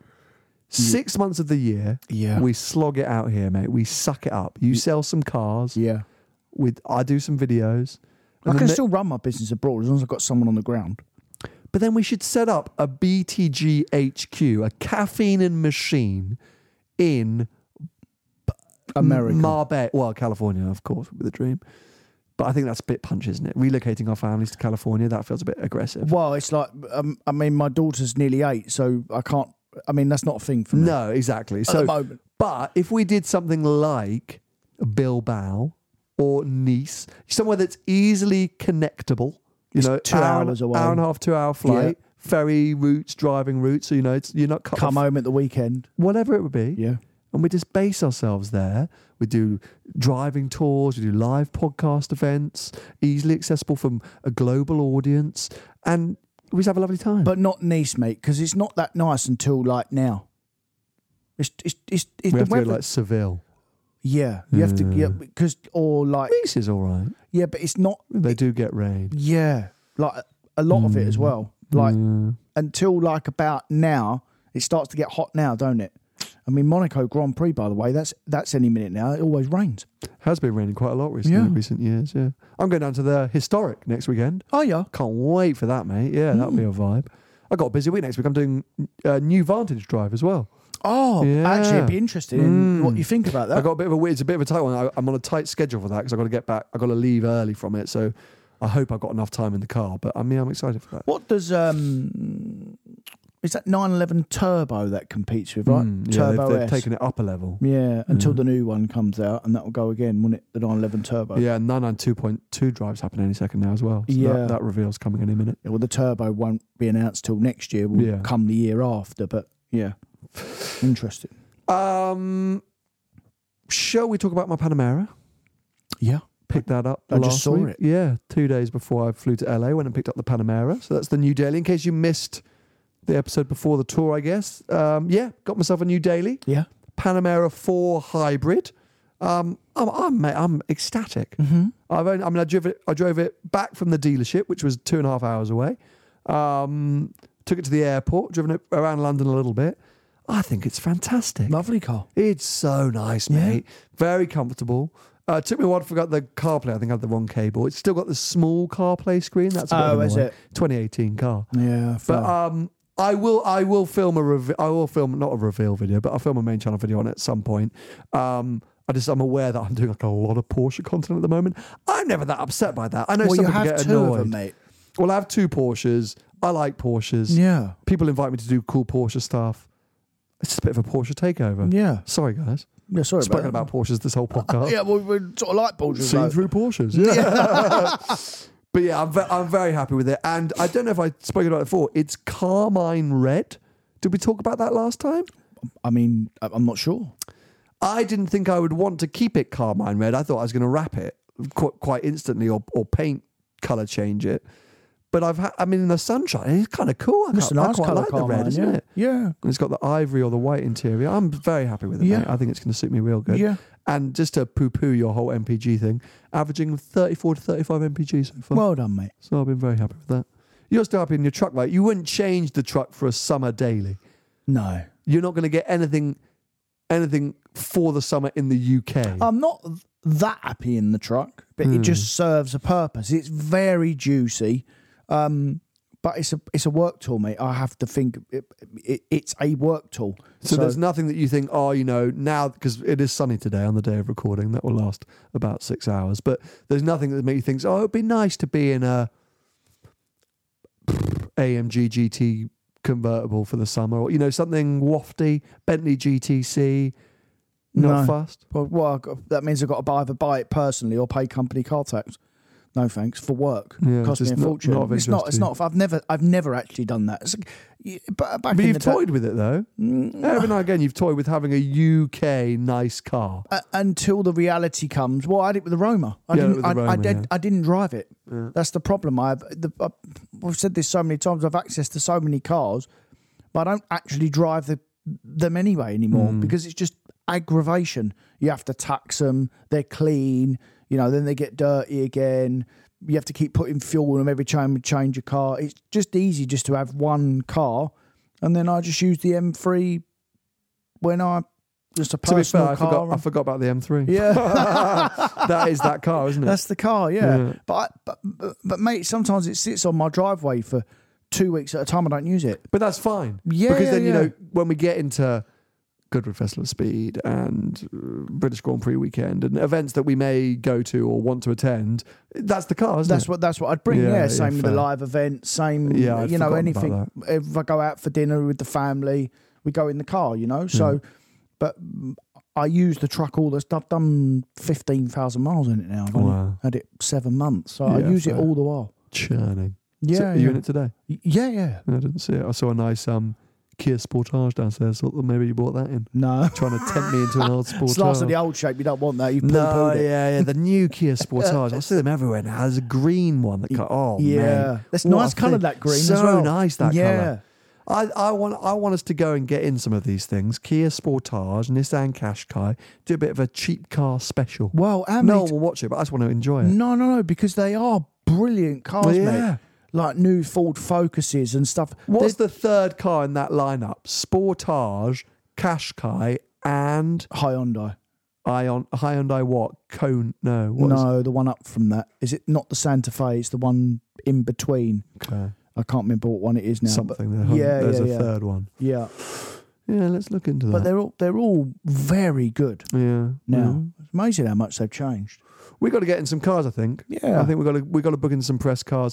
6 months of the year, we slog it out here, mate. We suck it up. You sell some cars. Yeah. I do some videos. I can still run my business abroad as long as I've got someone on the ground. But then we should set up a BTG HQ, a caffeine and machine in America. Marbella. Well, California, of course, would be the dream. But I think that's a bit punchy, isn't it? Relocating our families to California, that feels a bit aggressive. Well, it's like, I mean, my daughter's nearly 8, so I can't, I mean, that's not a thing for me. No, exactly. At the moment. But if we did something like Bilbao or Nice, somewhere that's easily connectable, you know, 2 hours away, hour and a half, 2 hour flight, ferry routes, driving routes, so you know you're not cut come off, home at the weekend, whatever it would be. Yeah, and we just base ourselves there. We do driving tours, we do live podcast events, easily accessible from a global audience, and we just have a lovely time. But not Nice, mate, because it's not that nice until like now. It's we have to go to like Seville. Yeah, you have to, because, or like... Nice is all right. Yeah, but it's not... They do get rain. Yeah, like a lot of it as well. Like, until like about now, it starts to get hot now, don't it? I mean, Monaco Grand Prix, by the way, that's any minute now. It always rains. Has been raining quite a lot recently, in recent years, yeah. I'm going down to the Historic next weekend. Oh, yeah? Can't wait for that, mate. Yeah, that'll be a vibe. I got a busy week next week. I'm doing a new Vantage drive as well. Oh, actually, I'd be interested in what you think about that. I got it's a bit of a tight one. I'm on a tight schedule for that because I've got to get back. I've got to leave early from it, so I hope I've got enough time in the car. But I mean, I'm excited for that. What does is that 911 Turbo that competes with, right? Turbo they've S. taken it up a level. Yeah, until the new one comes out, and that will go again, won't it? The 911 Turbo. Yeah, 992 2.2 drives happen any second now as well. So that reveal's coming any minute. Yeah, well, the Turbo won't be announced till next year. Will come the year after, but yeah, interesting. Shall we talk about my Panamera? Yeah. Picked that up I just saw week. it. Yeah, 2 days before I flew to LA, went and picked up the Panamera. So that's the new daily. In case you missed the episode before the tour, I guess. Got myself a new daily. Yeah. Panamera 4 Hybrid. I'm ecstatic. Mm-hmm. I drove it back from the dealership, which was 2.5 hours away. Took it to the airport, driven it around London a little bit. I think it's fantastic. Lovely car. It's so nice, mate. Very comfortable. Took me a while to figure out the CarPlay. I think I had the wrong cable. It's still got the small CarPlay screen. That's a bit annoying. Is it? 2018 car. Yeah, fair. But I will film not a reveal video, but I'll film a main channel video on it at some point. I'm aware that I'm doing like a lot of Porsche content at the moment. I'm never that upset by that. I know some people get annoyed. You have 2 of them, mate. Well, I have 2 Porsches. I like Porsches. Yeah. People invite me to do cool Porsche stuff. It's just a bit of a Porsche takeover. Yeah. Sorry, guys. Yeah, sorry Spoken about Porsches this whole podcast. Yeah, well, we sort of like Porsches. Seen through Porsches. Yeah. But yeah, I'm very happy with it. And I don't know if I spoke about it before. It's Carmine Red. Did we talk about that last time? I mean, I'm not sure. I didn't think I would want to keep it Carmine Red. I thought I was going to wrap it quite instantly or paint colour change it. But in the sunshine, it's kind of cool. It's a nice quite colour, like the red, Carmine, isn't it? Yeah. And it's got the ivory or the white interior. I'm very happy with it, mate. I think it's going to suit me real good. Yeah. And just to poo-poo your whole MPG thing, averaging 34 to 35 MPG so far. Well done, mate. So I've been very happy with that. You're still happy in your truck, right? You wouldn't change the truck for a summer daily. No. You're not going to get anything anything for the summer in the UK? I'm not that happy in the truck, but it just serves a purpose. It's very juicy, but it's a work tool, mate. I have to think it's a work tool. So there's nothing that you think, now, because it is sunny today on the day of recording, that will last about 6 hours, but there's nothing that makes you think, it'd be nice to be in a AMG GT convertible for the summer, or, something wafty, Bentley GTC, not fast. Well, that means I've got to either buy it personally or pay company car tax. No thanks, for work. Yeah, cost me a fortune. It's not. I've never actually done that. But you've toyed with it though. Every now and again, you've toyed with having a UK nice car until the reality comes. Well, I had it with the Roma. I didn't drive it. Yeah. That's the problem. I've said this so many times. I've access to so many cars, but I don't actually drive them anyway anymore because it's just aggravation. You have to tax them. They're clean. Then they get dirty again. You have to keep putting fuel in them every time you change your car. It's just easy just to have one car, and then I just use the M3 when I just a personal car. I forgot about the M3. Yeah, that is that car, isn't it? That's the car. Yeah. But mate, sometimes it sits on my driveway for 2 weeks at a time. I don't use it. But that's fine. Yeah, because then when we get into Goodwood Festival of Speed and British Grand Prix weekend and events that we may go to or want to attend, that's the car, isn't it? That's what I'd bring. Same with the live event. Same, anything. If I go out for dinner with the family, we go in the car. So, but I use the truck all this. I've done 15,000 miles in it now. I've only had it 7 months, so I use it all the while. Churning. Yeah. So, are you in it today? Yeah. I didn't see it. I saw a nice Kia Sportage downstairs. Thought maybe you brought that in. No. Trying to tempt me into an old Sportage. It's last of the old shape. You don't want that. You've poo-pooed it. Yeah. The new Kia Sportage. I see them everywhere now. There's a green one that man. That's nice colour, that green so as well. Nice, that colour. I want us to go and get in some of these things. Kia Sportage, Nissan Qashqai, do a bit of a cheap car special. Well, no one will watch it, but I just want to enjoy it. No, because they are brilliant cars, mate. Like new Ford Focuses and stuff. What's the third car in that lineup? Sportage, Qashqai, and Hyundai. Hyundai what? Kona? No. No, the one up from that. Is it not the Santa Fe? It's the one in between. Okay. I can't remember what one it is now. Something. There's a third one. Yeah. Yeah, let's look into that. But they're all very good. Yeah. Now it's amazing how much they've changed. We got to get in some cars, I think. Yeah. I think we got to book in some press cars.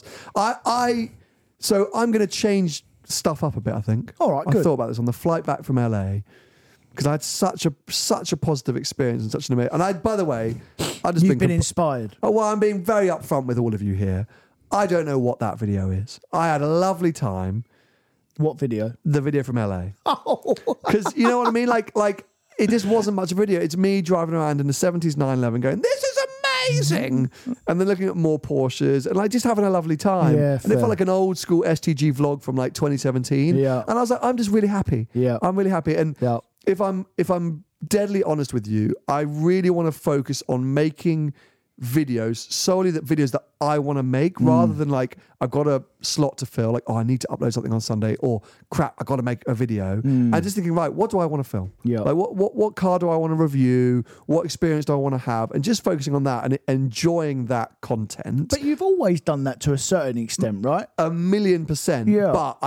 So I'm going to change stuff up a bit, I think. All right, good. I thought about this on the flight back from LA because I had such a positive experience and such an amazing. And by the way, You've been inspired. Oh well, I'm being very upfront with all of you here. I don't know what that video is. I had a lovely time. What video? The video from LA. Oh, because you know what I mean. Like it just wasn't much of a video. It's me driving around in a 70s 911 going, "This is amazing," and then looking at more Porsches and just having a lovely time. Yeah, and it felt like an old school STG vlog from 2017. Yeah. And I was like, I'm just really happy. Yeah. I'm really happy. And if I'm deadly honest with you, I really want to focus on making videos that I want to make rather than I've got a slot to fill, I need to upload something on Sunday, or crap, I've got to make a video. And just thinking, right, what do I want to film? Yeah. What car do I want to review? What experience do I want to have? And just focusing on that and enjoying that content. But you've always done that to a certain extent, right? 1,000,000%. Yeah. But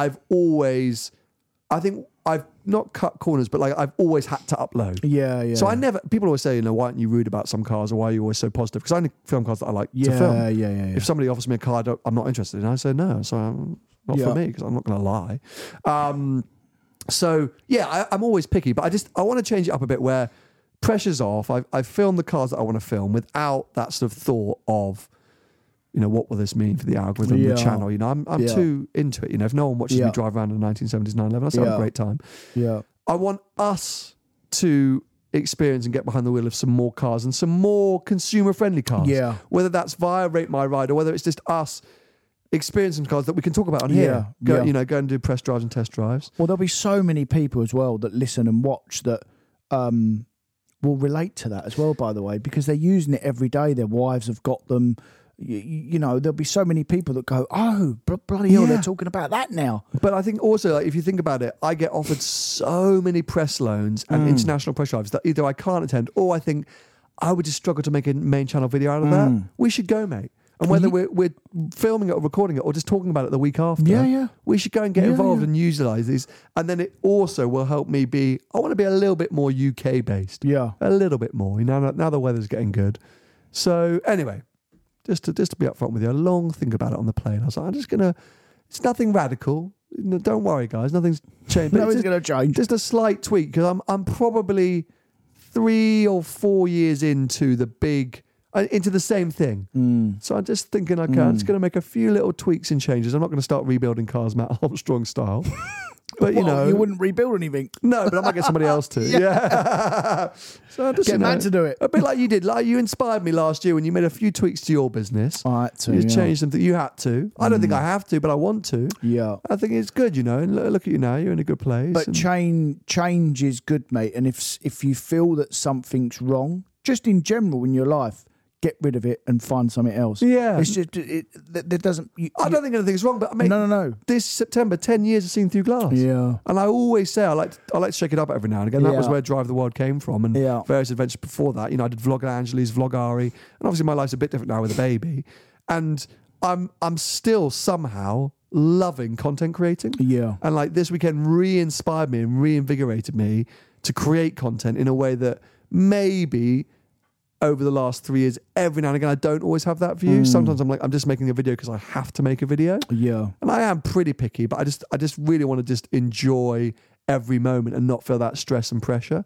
I think I've not cut corners, but I've always had to upload. Yeah. So people always say, why aren't you rude about some cars, or why are you always so positive? Because I only film cars that I like to film. Yeah. If somebody offers me a car I'm not interested in, I say no. So not for me, because I'm not going to lie. I'm always picky, but I want to change it up a bit where pressure's off. I've filmed the cars that I want to film without that sort of thought of, what will this mean for the algorithm, the channel? I'm too into it. If no one watches me drive around in a 1970s 911, I still have a great time. Yeah. I want us to experience and get behind the wheel of some more cars and some more consumer-friendly cars. Yeah. Whether that's via Rate My Ride or whether it's just us experiencing some cars that we can talk about on here. Go and do press drives and test drives. Well, there'll be so many people as well that listen and watch that will relate to that as well, by the way, because they're using it every day. Their wives have got them. you know, there'll be so many people that go, oh, bloody hell, they're talking about that now. But I think also, like, if you think about it, I get offered so many press loans and international press drives that either I can't attend or I think I would just struggle to make a main channel video out of that. We should go, mate. And whether we're filming it or recording it or just talking about it the week after, we should go and get involved and utilise these. And then it also will help me I want to be a little bit more UK based. Yeah. A little bit more. You know, now the weather's getting good. So anyway, just to be upfront with you, a long think about it on the plane. I was like, it's nothing radical. Don't worry, guys. Nothing's changed. Nothing's going to change. Just a slight tweak because I'm probably 3 or 4 years into the same thing. So I'm just thinking, I'm just going to make a few little tweaks and changes. I'm not going to start rebuilding cars Matt Armstrong style. But, you know. You wouldn't rebuild anything. No, but I might get somebody else to. Yeah. So just, get man to do it. A bit like you did. Like you inspired me last year when you made a few tweaks to your business. I had to. You changed them. You had to. I don't think I have to, but I want to. Yeah. I think it's good, you know. And look at you now. You're in a good place. But change is good, mate. And if you feel that something's wrong, just in general in your life, get rid of it and find something else. Yeah. It's just, there doesn't... I don't think anything's wrong, but I mean... No. This September, 10 years of Seeing Through Glass. Yeah. And I always say I like to shake it up every now and again. That was where Drive the World came from and various adventures before that. You know, I did Vlog Angeles, Vlog Ari, and obviously my life's a bit different now with a baby. And I'm still somehow loving content creating. Yeah. And like this weekend re-inspired me and reinvigorated me to create content in a way that maybe... over the last 3 years, every now and again, I don't always have that view. Sometimes I'm like, I'm just making a video because I have to make a video. Yeah. And I am pretty picky, but I just really want to just enjoy every moment and not feel that stress and pressure.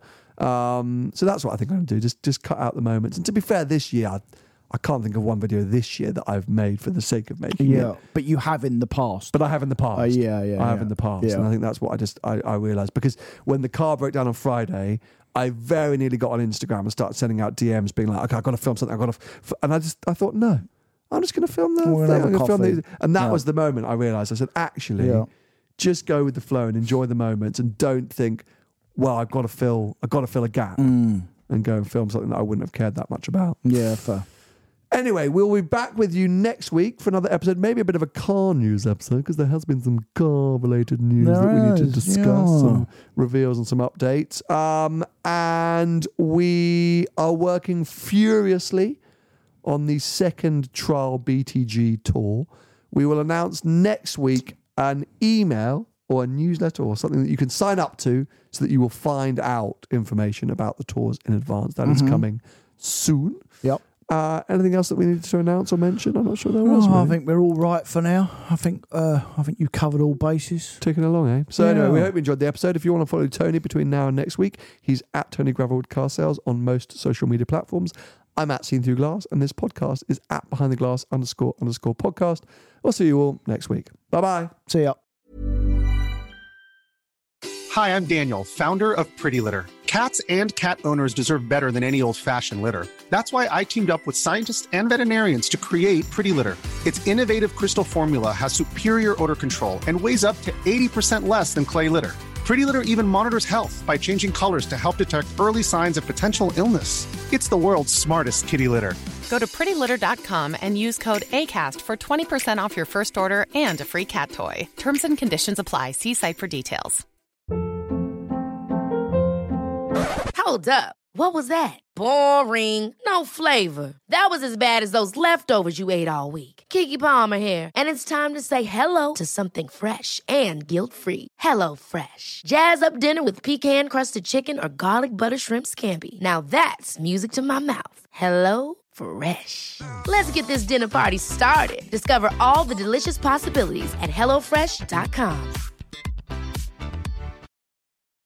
So that's what I think I'm going to do. Just cut out the moments. And to be fair, this year, I can't think of one video this year that I've made for the sake of making it. But you have in the past. But I have in the past. I have in the past. Yeah. And I think that's what I realised. Because when the car broke down on Friday, I very nearly got on Instagram and started sending out DMs being like, okay, I've got to film something. And I thought, no, I'm just going to film the thing. I'm gonna film these. And that was the moment I realised. I said, actually, just go with the flow and enjoy the moments and don't think, well, I've got to fill a gap and go and film something that I wouldn't have cared that much about. Yeah, fair. Anyway, we'll be back with you next week for another episode, maybe a bit of a car news episode, because there has been some car-related news that we need to discuss, some reveals and some updates. And we are working furiously on the second trial BTG tour. We will announce next week an email or a newsletter or something that you can sign up to so that you will find out information about the tours in advance. That is coming soon. Yep. Anything else that we needed to announce or mention? I'm not sure there was. I think we're all right for now. I think you've covered all bases. Ticking along, eh? So anyway, we hope you enjoyed the episode. If you want to follow Tony between now and next week, he's at Tony Gravelwood Car Sales on most social media platforms. I'm at Seen Through Glass, and this podcast is at Behind the Glass __ podcast. We'll see you all next week. Bye-bye. See ya. Hi, I'm Daniel, founder of Pretty Litter. Cats and cat owners deserve better than any old-fashioned litter. That's why I teamed up with scientists and veterinarians to create Pretty Litter. Its innovative crystal formula has superior odor control and weighs up to 80% less than clay litter. Pretty Litter even monitors health by changing colors to help detect early signs of potential illness. It's the world's smartest kitty litter. Go to prettylitter.com and use code ACAST for 20% off your first order and a free cat toy. Terms and conditions apply. See site for details. Hold up. What was that? Boring. No flavor. That was as bad as those leftovers you ate all week. Keke Palmer here, and it's time to say hello to something fresh and guilt-free. Hello Fresh. Jazz up dinner with pecan-crusted chicken or garlic butter shrimp scampi. Now that's music to my mouth. Hello Fresh. Let's get this dinner party started. Discover all the delicious possibilities at HelloFresh.com.